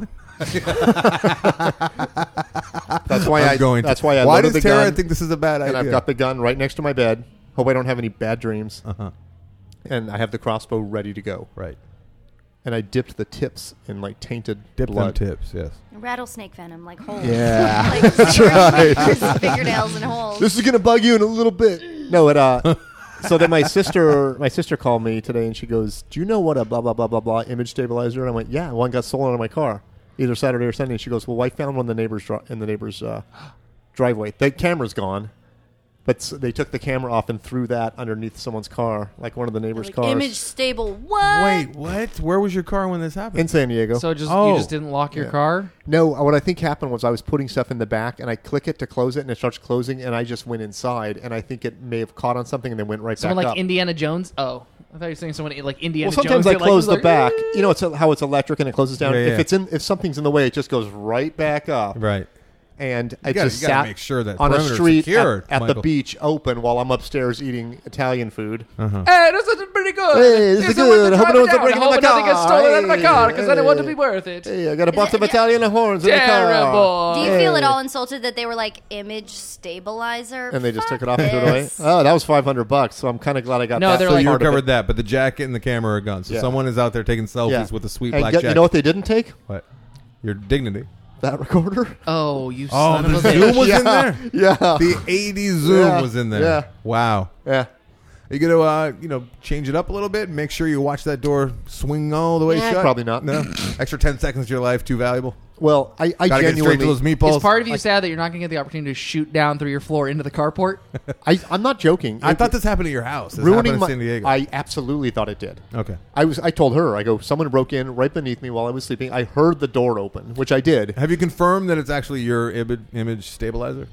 That's why I'm I. going to. That's why I Why loaded does the Tara gun, think this is a bad and idea? I've got the gun right next to my bed. Hope I don't have any bad dreams. Uh-huh. And I have the crossbow ready to go. Right. And I dipped the tips in like tainted Dip them blood. tips, yes. Rattlesnake venom, like holes. Yeah. like That's right. there's fingernails and holes. This is gonna bug you in a little bit. No, it uh. So then my sister, my sister called me today, and she goes, "Do you know what a blah blah blah blah blah image stabilizer?" And I went, "Yeah, one got stolen out of my car, either Saturday or Sunday." And she goes, "Well, I found one in the neighbor's dri- in the neighbor's uh, driveway. The camera's gone, but s- they took the camera off and threw that underneath someone's car, like one of the neighbor's Like, cars image stable. What? Wait, what? Where was your car when this happened? in San Diego." so just Oh. you just didn't lock your Yeah. car? No, what I think happened was I was putting stuff in the back, and I click it to close it, and it starts closing, and I just went inside, and I think it may have caught on something and then went right Someone back like up. Indiana Jones? Oh, I thought you were saying someone like Indiana Well, sometimes Jones. I did, like, close the like, back. You know, it's a, how it's electric and it closes down. Yeah, If yeah. it's in, if something's in the way, it just goes right back up. Right. And I gotta- just you gotta sat make sure that on a perimeter's street secured, at, at the Michael. beach, open while I'm upstairs eating Italian food. Uh-huh. Hey, this is pretty good. Hey, this is Here's good. someone to I hope drive no it one's down. breaking I in hope my nothing gets car. stolen out of my Hey, car because then it hey. wouldn't be worth it. Hey, I got a box of Italian horns in the car. Terrible. Do you feel at Hey. all insulted that they were like image stabilizer? And they just Fuck took it off and threw it away. this. Oh, that was five hundred bucks. So I'm kind of glad I got No, that. they're So like- you part of recovered it. that, but the jacket and the camera are gone. So Yeah. someone is out there taking selfies Yeah. with a sweet And black get- jacket. you know what they didn't take? What? Your dignity. That recorder. Oh, you Oh, son the of a Zoom bitch. was yeah. in there? Yeah. The eighty Zoom Yeah. was in there. Yeah. Wow. yeah. Are you going to, uh, you know, change it up a little bit and make sure you watch that door swing all the way Yeah, shut? probably not. No? Extra ten seconds of your life, too valuable? Well, I, I Gotta get straight to genuinely. those meatballs. Is part of you Like- sad that you're not going to get the opportunity to shoot down through your floor into the carport? I, I'm not joking. I It- thought this happened at your house. This ruining happened in my. San Diego. I absolutely thought it did. okay. I was. I told her. I go. Someone broke in right beneath me while I was sleeping. I heard the door open, which I did. Have you confirmed that it's actually your image, image stabilizer?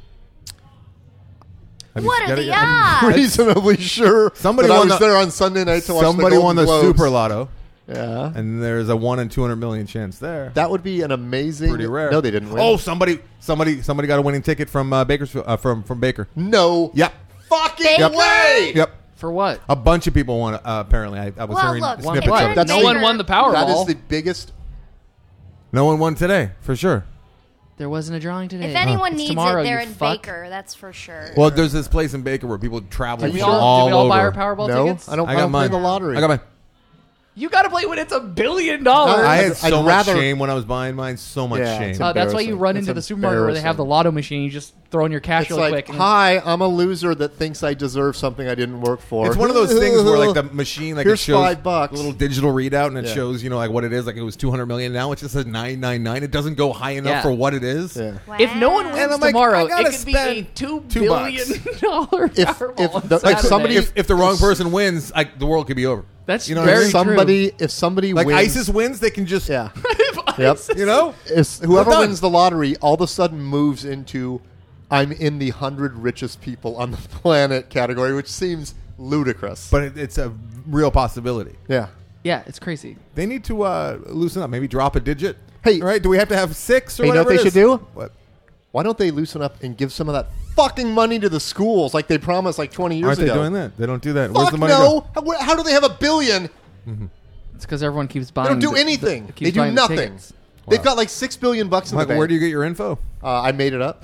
Have you What are got it the yet? Have you- odds? Reasonably sure. Somebody that I won was the- there on Sunday night to watch Somebody the won the Golden Globes. Super Lotto, Yeah. and there's a one in two hundred million chance there. That would be an amazing. Pretty rare. No, they didn't win. Oh, somebody, somebody, somebody got a winning ticket from uh, Bakersfield, uh, from from Baker. no. Yep. Fucking Yep. way. Yep. For what? A bunch of people won. Uh, apparently, I, I was Well, hearing look, Won snippets what? of it. That's no the- one won the Powerball. That is the biggest. No one won today, for sure. There wasn't a drawing today. If anyone It's needs tomorrow, it, they're you in fuck. Baker. That's for sure. Well, there's this place in Baker where people travel Are Did we you from sure? all, all did we all over. buy our Powerball No, tickets? I don't. I I, got don't play mine. the lottery. I got mine. You got to play when it's a billion dollars. I I'd- had so I'd much rather- shame when I was buying mine. So much Yeah, shame. it's Uh, that's why you embarrassing. run It's into the supermarket where they have the embarrassing. lotto machine. You just throw in your cash It's real like, quick. and- hi, I'm a loser that thinks I deserve something I didn't work for. It's one of those things where like the machine, like Here's it shows five bucks. a little digital readout, and it Yeah. shows you know like what it is. Like it was two hundred million. Now it just says nine nine nine. It doesn't go high enough Yeah. for what it is. Yeah. If no one Wow. wins And I'm like, tomorrow, I it gotta could be a spend two two billion dollar If- Powerball if on the- like Saturday. somebody- If, if the wrong person wins, like the world could be over. That's you know what I very mean? true. somebody, if somebody Like wins, ISIS wins, they can just yeah, If yep. ISIS- you know. If whoever We're done. wins the lottery, all of a sudden moves into I'm in the hundred richest people on the planet category, which seems ludicrous. But it, it's a real possibility. yeah, Yeah, it's crazy. They need to uh, loosen up. Maybe drop a digit. Hey. right? Do we have to have six or Hey, you know whatever what they it should is? do? What? why don't they loosen up and give some of that fucking money to the schools like they promised like twenty years Aren't they ago? doing that? They don't do that. Where's Fuck the money no! go? How, how do they have a billion? It's because everyone keeps buying. They don't do the- anything. the- keeps they do buying the nothing. tickets. They've got like six billion bucks in Michael, the bank. where do you get your info? Uh, I made it up.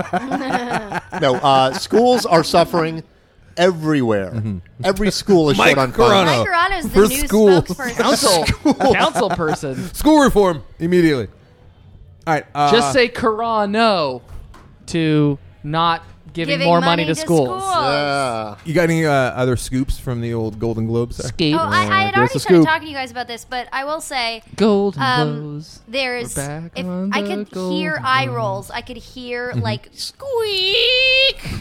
no, uh, schools are suffering everywhere. Every school is Mike short on Carano. funds. Mike Carano's the For new school. spokesperson. Council, council person. School reform immediately. All right. Uh, Just say Carano to not giving, Giving more money, to to schools. Yeah. You got any uh, other scoops from the old Golden Globes? there? Skate. Oh, I, I had there's already the started scoop. talking to you guys about this, but I will say Golden um, Globes. there's We're back if on I the could hear Golden eye Globes. rolls, I could hear Mm-hmm. like squeak.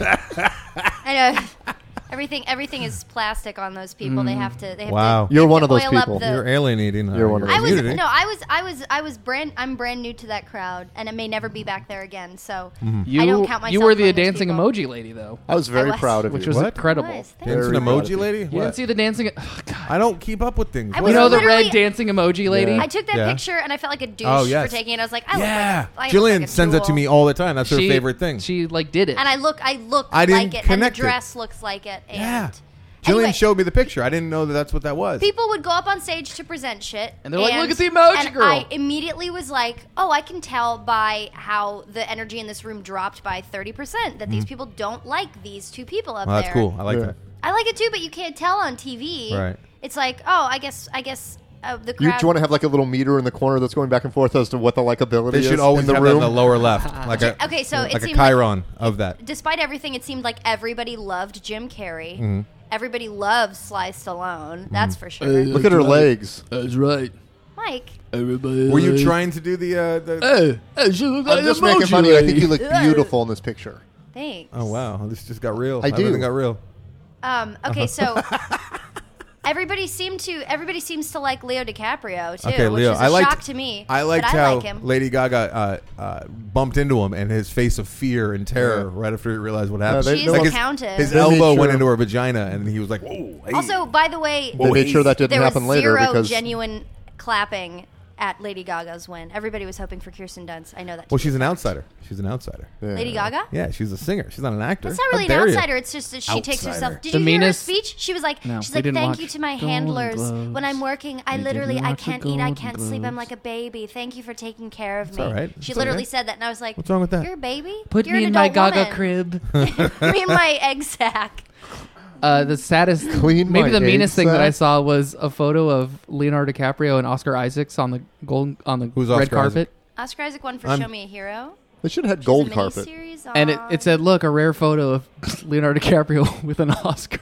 I know. Everything, everything is plastic on those people. They have to. They have Wow. to, they You're have one to of those oil up people. the- You're alienating. uh, You're one of your I was community. no, I was, I was, I was brand. I'm brand new to that crowd, and it may never be back there again. So You, I don't count myself you were the among those dancing people. emoji lady, though, I was very I was. proud of which you. was What? incredible. Was, thank Very Dancing proud of emoji you. lady? You What? didn't see the dancing. Oh, God. I don't keep up with things. I What? You was know the literally- red dancing emoji lady? I took that Yeah. picture and I felt like a douche Oh, yes. for taking it. I was like, I yeah. look like a, I Jillian look like a sends it to jewel. me all the time. That's her She- favorite thing. She like did it. and I look, I look I didn't like it, and the connect it. dress looks like it. And yeah. Jillian Anyway, showed me the picture. I didn't know that that's what that was. people would go up on stage to present shit, And they're like, "Look at the emoji and girl." I immediately was like, "Oh, I can tell by how the energy in this room dropped by thirty percent that these people don't like these two people up Oh, that's there." cool. I like Yeah. that. I like it too, but you can't tell on T V. Right. It's like, oh, I guess, I guess uh, the You, crowd. do you want to have like a little meter in the corner that's going back and forth as to what the likability They is should always in the have that in room? the lower left, like a Okay, so it like a seemed like- chyron of that. Despite everything, it seemed like everybody loved Jim Carrey. Mm-hmm. Everybody loves Sly Stallone. That's for sure. Look at her legs. That's right. Mike, Everybody. Were you trying to do the? Uh, the Hey, hey, she look like I'm just an making emoji fun of you. I lady. think you look beautiful in this picture. thanks. oh wow, this just got real. I do. Everything got real. Um, okay, so everybody seemed to everybody seems to like Leo DiCaprio too, Okay, which Leo. is a I liked, shock to me. I liked but I how like him. Lady Gaga uh, uh, bumped into him and his face of fear and terror Yeah. right after he realized what happened. they- She's they- the his, Countess. his They made elbow went sure- into her vagina and he was like, "Whoa!" Hey. Also, by the way, They made sure that didn't there was happen later zero because genuine clapping at Lady Gaga's win. Everybody was hoping for Kirsten Dunst. I know that. well, to be she's an fact. outsider. She's an outsider. Yeah. Lady Gaga. Yeah, she's a singer. She's not an actor. It's not How really an dare you. outsider. It's just that she takes Outsider. herself. Did The you meanest- hear her speech? She was like, No, she's we like, didn't thank watch you to my Golden handlers. Globes. When I'm working, I We literally, didn't I watch the can't eat, I Golden can't sleep. I'm Globes. like a baby. Thank you for taking care of me. It's all right. She It's literally okay. said that, and I was like, What's wrong with that? You're a baby. Put You're me an in my adult Gaga woman." crib. me in my egg sack. Uh, the saddest, Clean maybe my the meanest egg thing that I sack. saw was a photo of Leonardo DiCaprio and Oscar Isaacs on the gold on the Who's red Oscar carpet, Isaac? Oscar Isaac won for I'm- Show Me a Hero. They should have had Which gold is a carpet. miniseries and it, on- it said, "Look, a rare photo of Leonardo DiCaprio with an Oscar."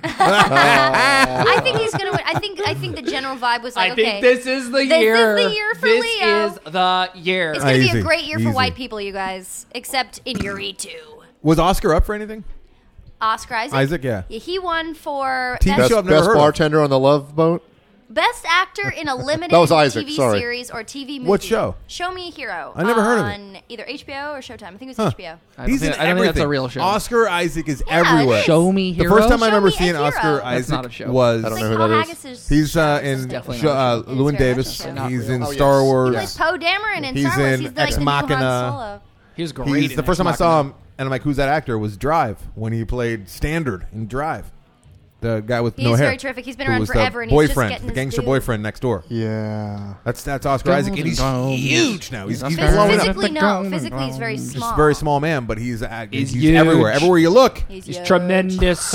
I think he's gonna win. I think. I think the general vibe was like, I okay, think this is the This is year. the year for this Leo. is the year. it's gonna be Easy, a great year for easy. white people, you guys. Except in Yuri too. Was Oscar up for anything? Oscar Isaac. Isaac, yeah. He won for T V best, show Best, I've never best heard of. bartender on the Love Boat. best actor in a limited That was Isaac, T V sorry. series or T V movie. What show? Show Me a Hero. I never heard of it. on either H B O or Showtime. I think it was Huh. H B O. I don't He's think, in I don't think that's a everything. real show. Oscar Isaac is Yeah, it everywhere. is. Show Me The Hero. first time I Show remember Me a seeing Hero. Oscar That's Isaac not a show. was I don't It's know like who that Paul is. Haggis's he's uh, show. in definitely show, not a uh, show. Llewyn It's very Davis. much a show. He's Not in real. Oh, Star yes. Wars. He plays Poe Dameron in He's Star Wars. in He's the, Ex like, the new Han Machina. Solo. He was great. He's in the first time I Ex saw Machina. him, and I'm like, "Who's that actor?" Was Drive when he played Standard in Drive, the guy with He's no hair. very terrific. He's been who around was the forever, and he's just boyfriend, getting the his gangster due. boyfriend next door. Yeah. That's that's Oscar Isaac, and he's Golden huge now. He's, he's Golden blowing up. Physically, no. Golden Physically, he's very Globes. small. Just a very small man, but he's uh, he's, He's he's everywhere. huge. Everywhere you look. He's, He's huge. tremendous.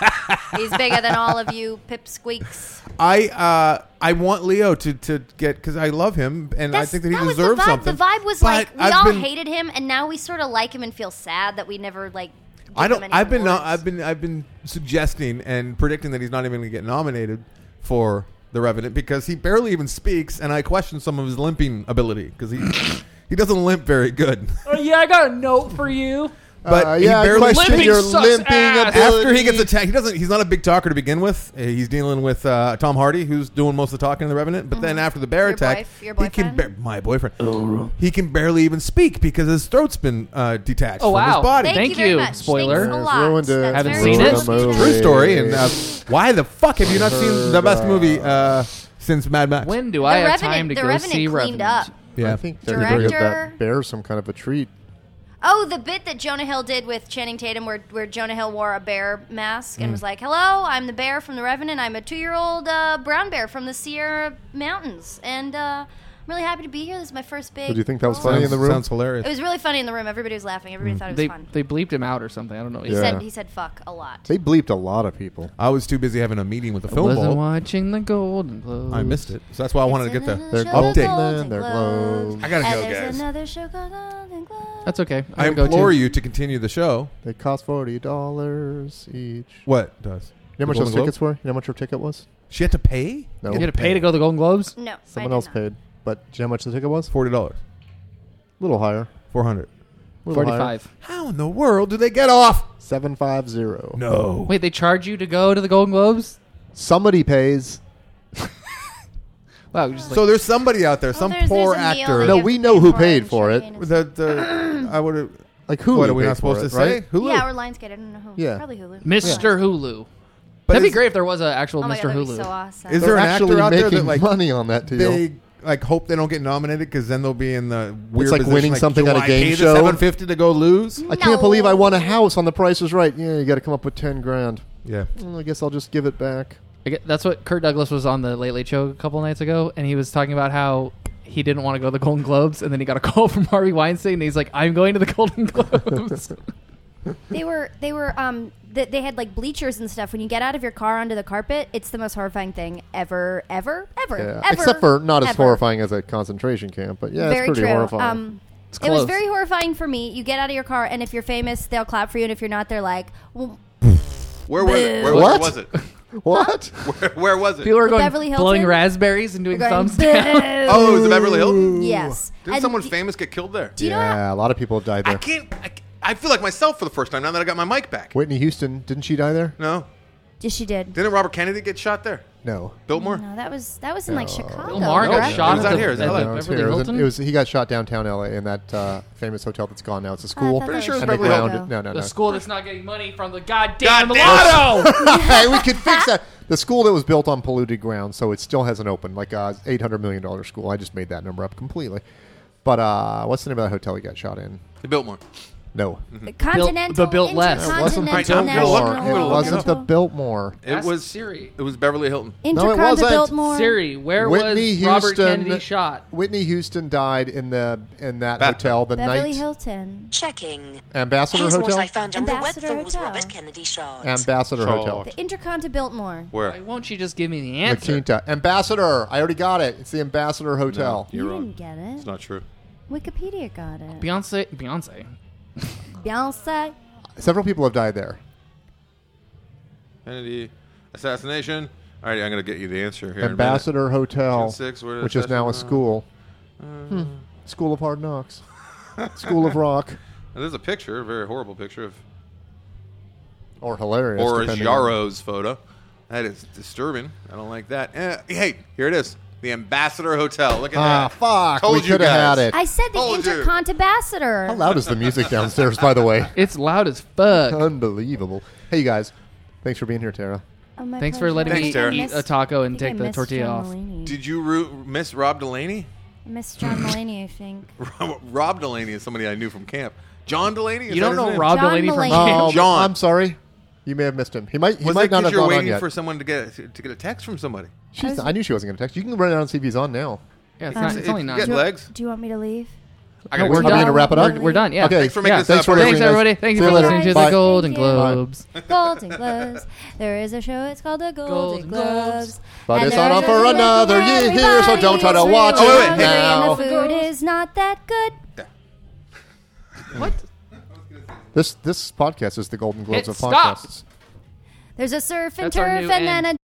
He's bigger than all of you pipsqueaks. I uh, I want Leo to, to get because I love him and I That's- think that he that was deserves the vibe. something. The vibe was But like we I've all been- hated him, and now we sort of like him and feel sad that we never like. give I don't. him any I've been. awards. Uh, I've been. I've been suggesting and predicting that he's not even going to get nominated for The Revenant because he barely even speaks, and I question some of his limping ability because he he doesn't limp very good. Oh yeah, I got a note for you. But uh, he yeah, barely I question Limping your sucks limping ass. ability. After he gets attacked, he doesn't. He's not a big talker to begin with. Uh, He's dealing with uh, Tom Hardy, who's doing most of the talking in The Revenant. But then after the bear Your attack, boyf- your he can boyfriend? ba- my boyfriend. He can barely even speak because his throat's been uh, detached Oh, from wow. his body. Thank, Thank you very you, much. spoiler. Thanks a Yes, lot. ruined it. That's Haven't very seen nice it? of you to Movie. True do. story. And uh, why the fuck have you not seen the best movie uh, since Mad Max? When do The I have Revenant- time to The go Revenant see cleaned Revenant? up. Yeah, I think they're going to give Director- that bear some kind of a treat. Oh, the bit that Jonah Hill did with Channing Tatum, where where Jonah Hill wore a bear mask Mm. and was like, "Hello, I'm the bear from The Revenant. I'm a two-year-old uh, brown bear from the Sierra Mountains, and uh, really happy to be here. This is my first big. Did you think that was role. funny in the room? Sounds hilarious. It was really funny in the room. Everybody was laughing. Everybody thought it was They fun. they bleeped him out or something. I don't know. He Yeah. said he said fuck a lot. They bleeped a lot of people. I was too busy having a meeting with the I film wasn't bowl. watching the Golden Globes. I missed it, so that's why I wanted to get the They're update. golden, they're globes. I gotta and go, there's guys. another show called Golden Globes. That's okay. I I'm gonna go implore too. you to continue the show. They cost forty dollars each. What does? You know how much The those Golden tickets were? You know how much her ticket was? She had to pay? No. You had to pay to go to the Golden Globes? No, Someone I did else not. paid. But do you know how much the ticket was? Forty dollars. A little higher. Four hundred. Little higher. Forty-five. How in the world do they get off? Seven five zero. No. Wait, they charge you to go to the Golden Globes? Somebody pays. Wow, just like, So there's somebody out there, Well, some there's- poor there's a meal actor. that No, you have we to know pay who for paid and for it. champagne and That the I would have. Like Hulu. What are we paid not supposed for to it, say? right? Hulu. Yeah, or Lionsgate. I don't know who. Yeah. Probably Hulu. Mister Hulu. But That'd be is- great if there was an actual Oh my Mister God, that'd Hulu. be so awesome. Is They're there an actually actor out there making that like money on that deal. they like hope they don't get nominated because then they'll be in the weird like position, winning something do at a I game pay show? the seven fifty to go lose. I can't believe I No. won a house on The Price is Right. Yeah, you got to come up with ten grand. Yeah. Well, I guess I'll just give it back. I get- That's what Kurt Douglas was on the Late Late Show a couple nights ago, and he was talking about how he didn't want to go to the Golden Globes, and then he got a call from Harvey Weinstein, and he's like, "I'm going to the Golden Globes." They were they were um th- they had like bleachers and stuff. When you get out of your car onto the carpet, it's the most horrifying thing ever, ever, ever, Yeah. ever. Except for not as ever. horrifying as a concentration camp, but yeah, Very it's pretty true. horrifying. Um, It's it was close. very horrifying for me. You get out of your car, and if you're famous, they'll clap for you, and if you're not, they're like, well, Where was it? Where, What? was it? what? Where, where was it? People are The going Beverly Hilton? blowing raspberries and doing You're going, thumbs down. "Boo." Oh, it was the Beverly Hilton? Yes. Didn't And someone d- famous get killed there? Do you know? Yeah, a lot of people have died I there. can't. I, can't- I feel like myself for the first time now that I got my mic back. Whitney Houston, didn't she die there? No. Yes, she did. Didn't Robert Kennedy get shot there? No. Biltmore? No, that was that was in like No. Chicago. Bill Maher got correct? shot It was at out the, here. It was at in the L A. No, it was Beverly here. It was, in- Hilton. it was- he got shot downtown L A in that uh, famous hotel that's gone now. It's a I school. thought Pretty that sure was it's and they Beverly grounded. No, no, no. the school that's not getting money from the goddamn Goddamn- lotto. Hey, we could fix that. The school that was built on polluted ground, so it still hasn't opened. Like a eight hundred million dollars school. I just made that number up completely. But uh, what's the name of that hotel he got shot in? The Biltmore. No. The Continental. the Built Less. It wasn't the Right, I'm gonna Biltmore. look- I'm It gonna look wasn't it the up. Biltmore. It Ask was Siri. It was Beverly Hilton. No, it Intercontinental wasn't. Biltmore. Siri, where Whitney was Robert Houston- Kennedy shot? Whitney Houston died in the in that Bat- hotel the Beverly night Hilton. Checking. Ambassador Here's what Hotel. I found on the web Ambassador for was Hotel. Robert Kennedy shot. Ambassador Shot. Hotel. The Intercontinental Biltmore. Where? Why won't you just give me the La answer? Quinta. Ambassador. I already got it. It's the Ambassador Hotel. You're you wrong. didn't get it. It's not true. Wikipedia got it. Beyonce. Beyonce. Beyonce. Several people have died there. Kennedy assassination. All right, I'm going to get you the answer here. in a minute. Ambassador Hotel, June sixth, where did which is now a assassination- school. Hmm. School of Hard Knocks. School of Rock. Now, there's a picture, a very horrible picture of Or hilarious. Boris depending on- Yaro's photo. That is disturbing. I don't like that. Eh, hey, here it is. The Ambassador Hotel. Look at Ah, that. fuck. Told we you could have had guys. it. I said the Told you. Intercont Ambassador. How loud is the music downstairs, by the way? It's loud as fuck. Unbelievable. Hey, you guys. Thanks for being here, Tara. Oh, my Thanks for pleasure. letting Thanks, me Tara. eat missed- a taco I and think I take the missed tortilla John off. Mulaney. Did you root, miss Rob Delaney? I missed John Mulaney, I think. Rob Delaney is somebody I knew from camp. John Delaney? Is You that don't his know name? Rob John Delaney from Mulaney. Camp? Oh, John. I'm sorry. You may have missed him. He might. He Was might it not because have you're gone on waiting yet. for someone to get to get a text from somebody? She's, I knew she wasn't going to text. You can run down and see if he's on now. Yeah, it's, Um, not, it's If only you nine. get Do you, legs. do you want me to leave? I No, got we're Are we done. going to wrap it up? We're, we're done. Yeah. Okay. Thanks for making yeah, this thanks happen. for Thanks, everything, everybody. guys. Thank See you for later. listening to Bye. the Golden Thank you. Globes. Golden Globes. There is a show. It's called the Golden, Golden Globes. Globes. But And it's there's not on a for show another where year, so don't try to everybody watch is it really hungry now. And the food is not that good. What? This this podcast is the Golden Globes Hit of stop. podcasts. There's a surf and That's our turf new and then end. a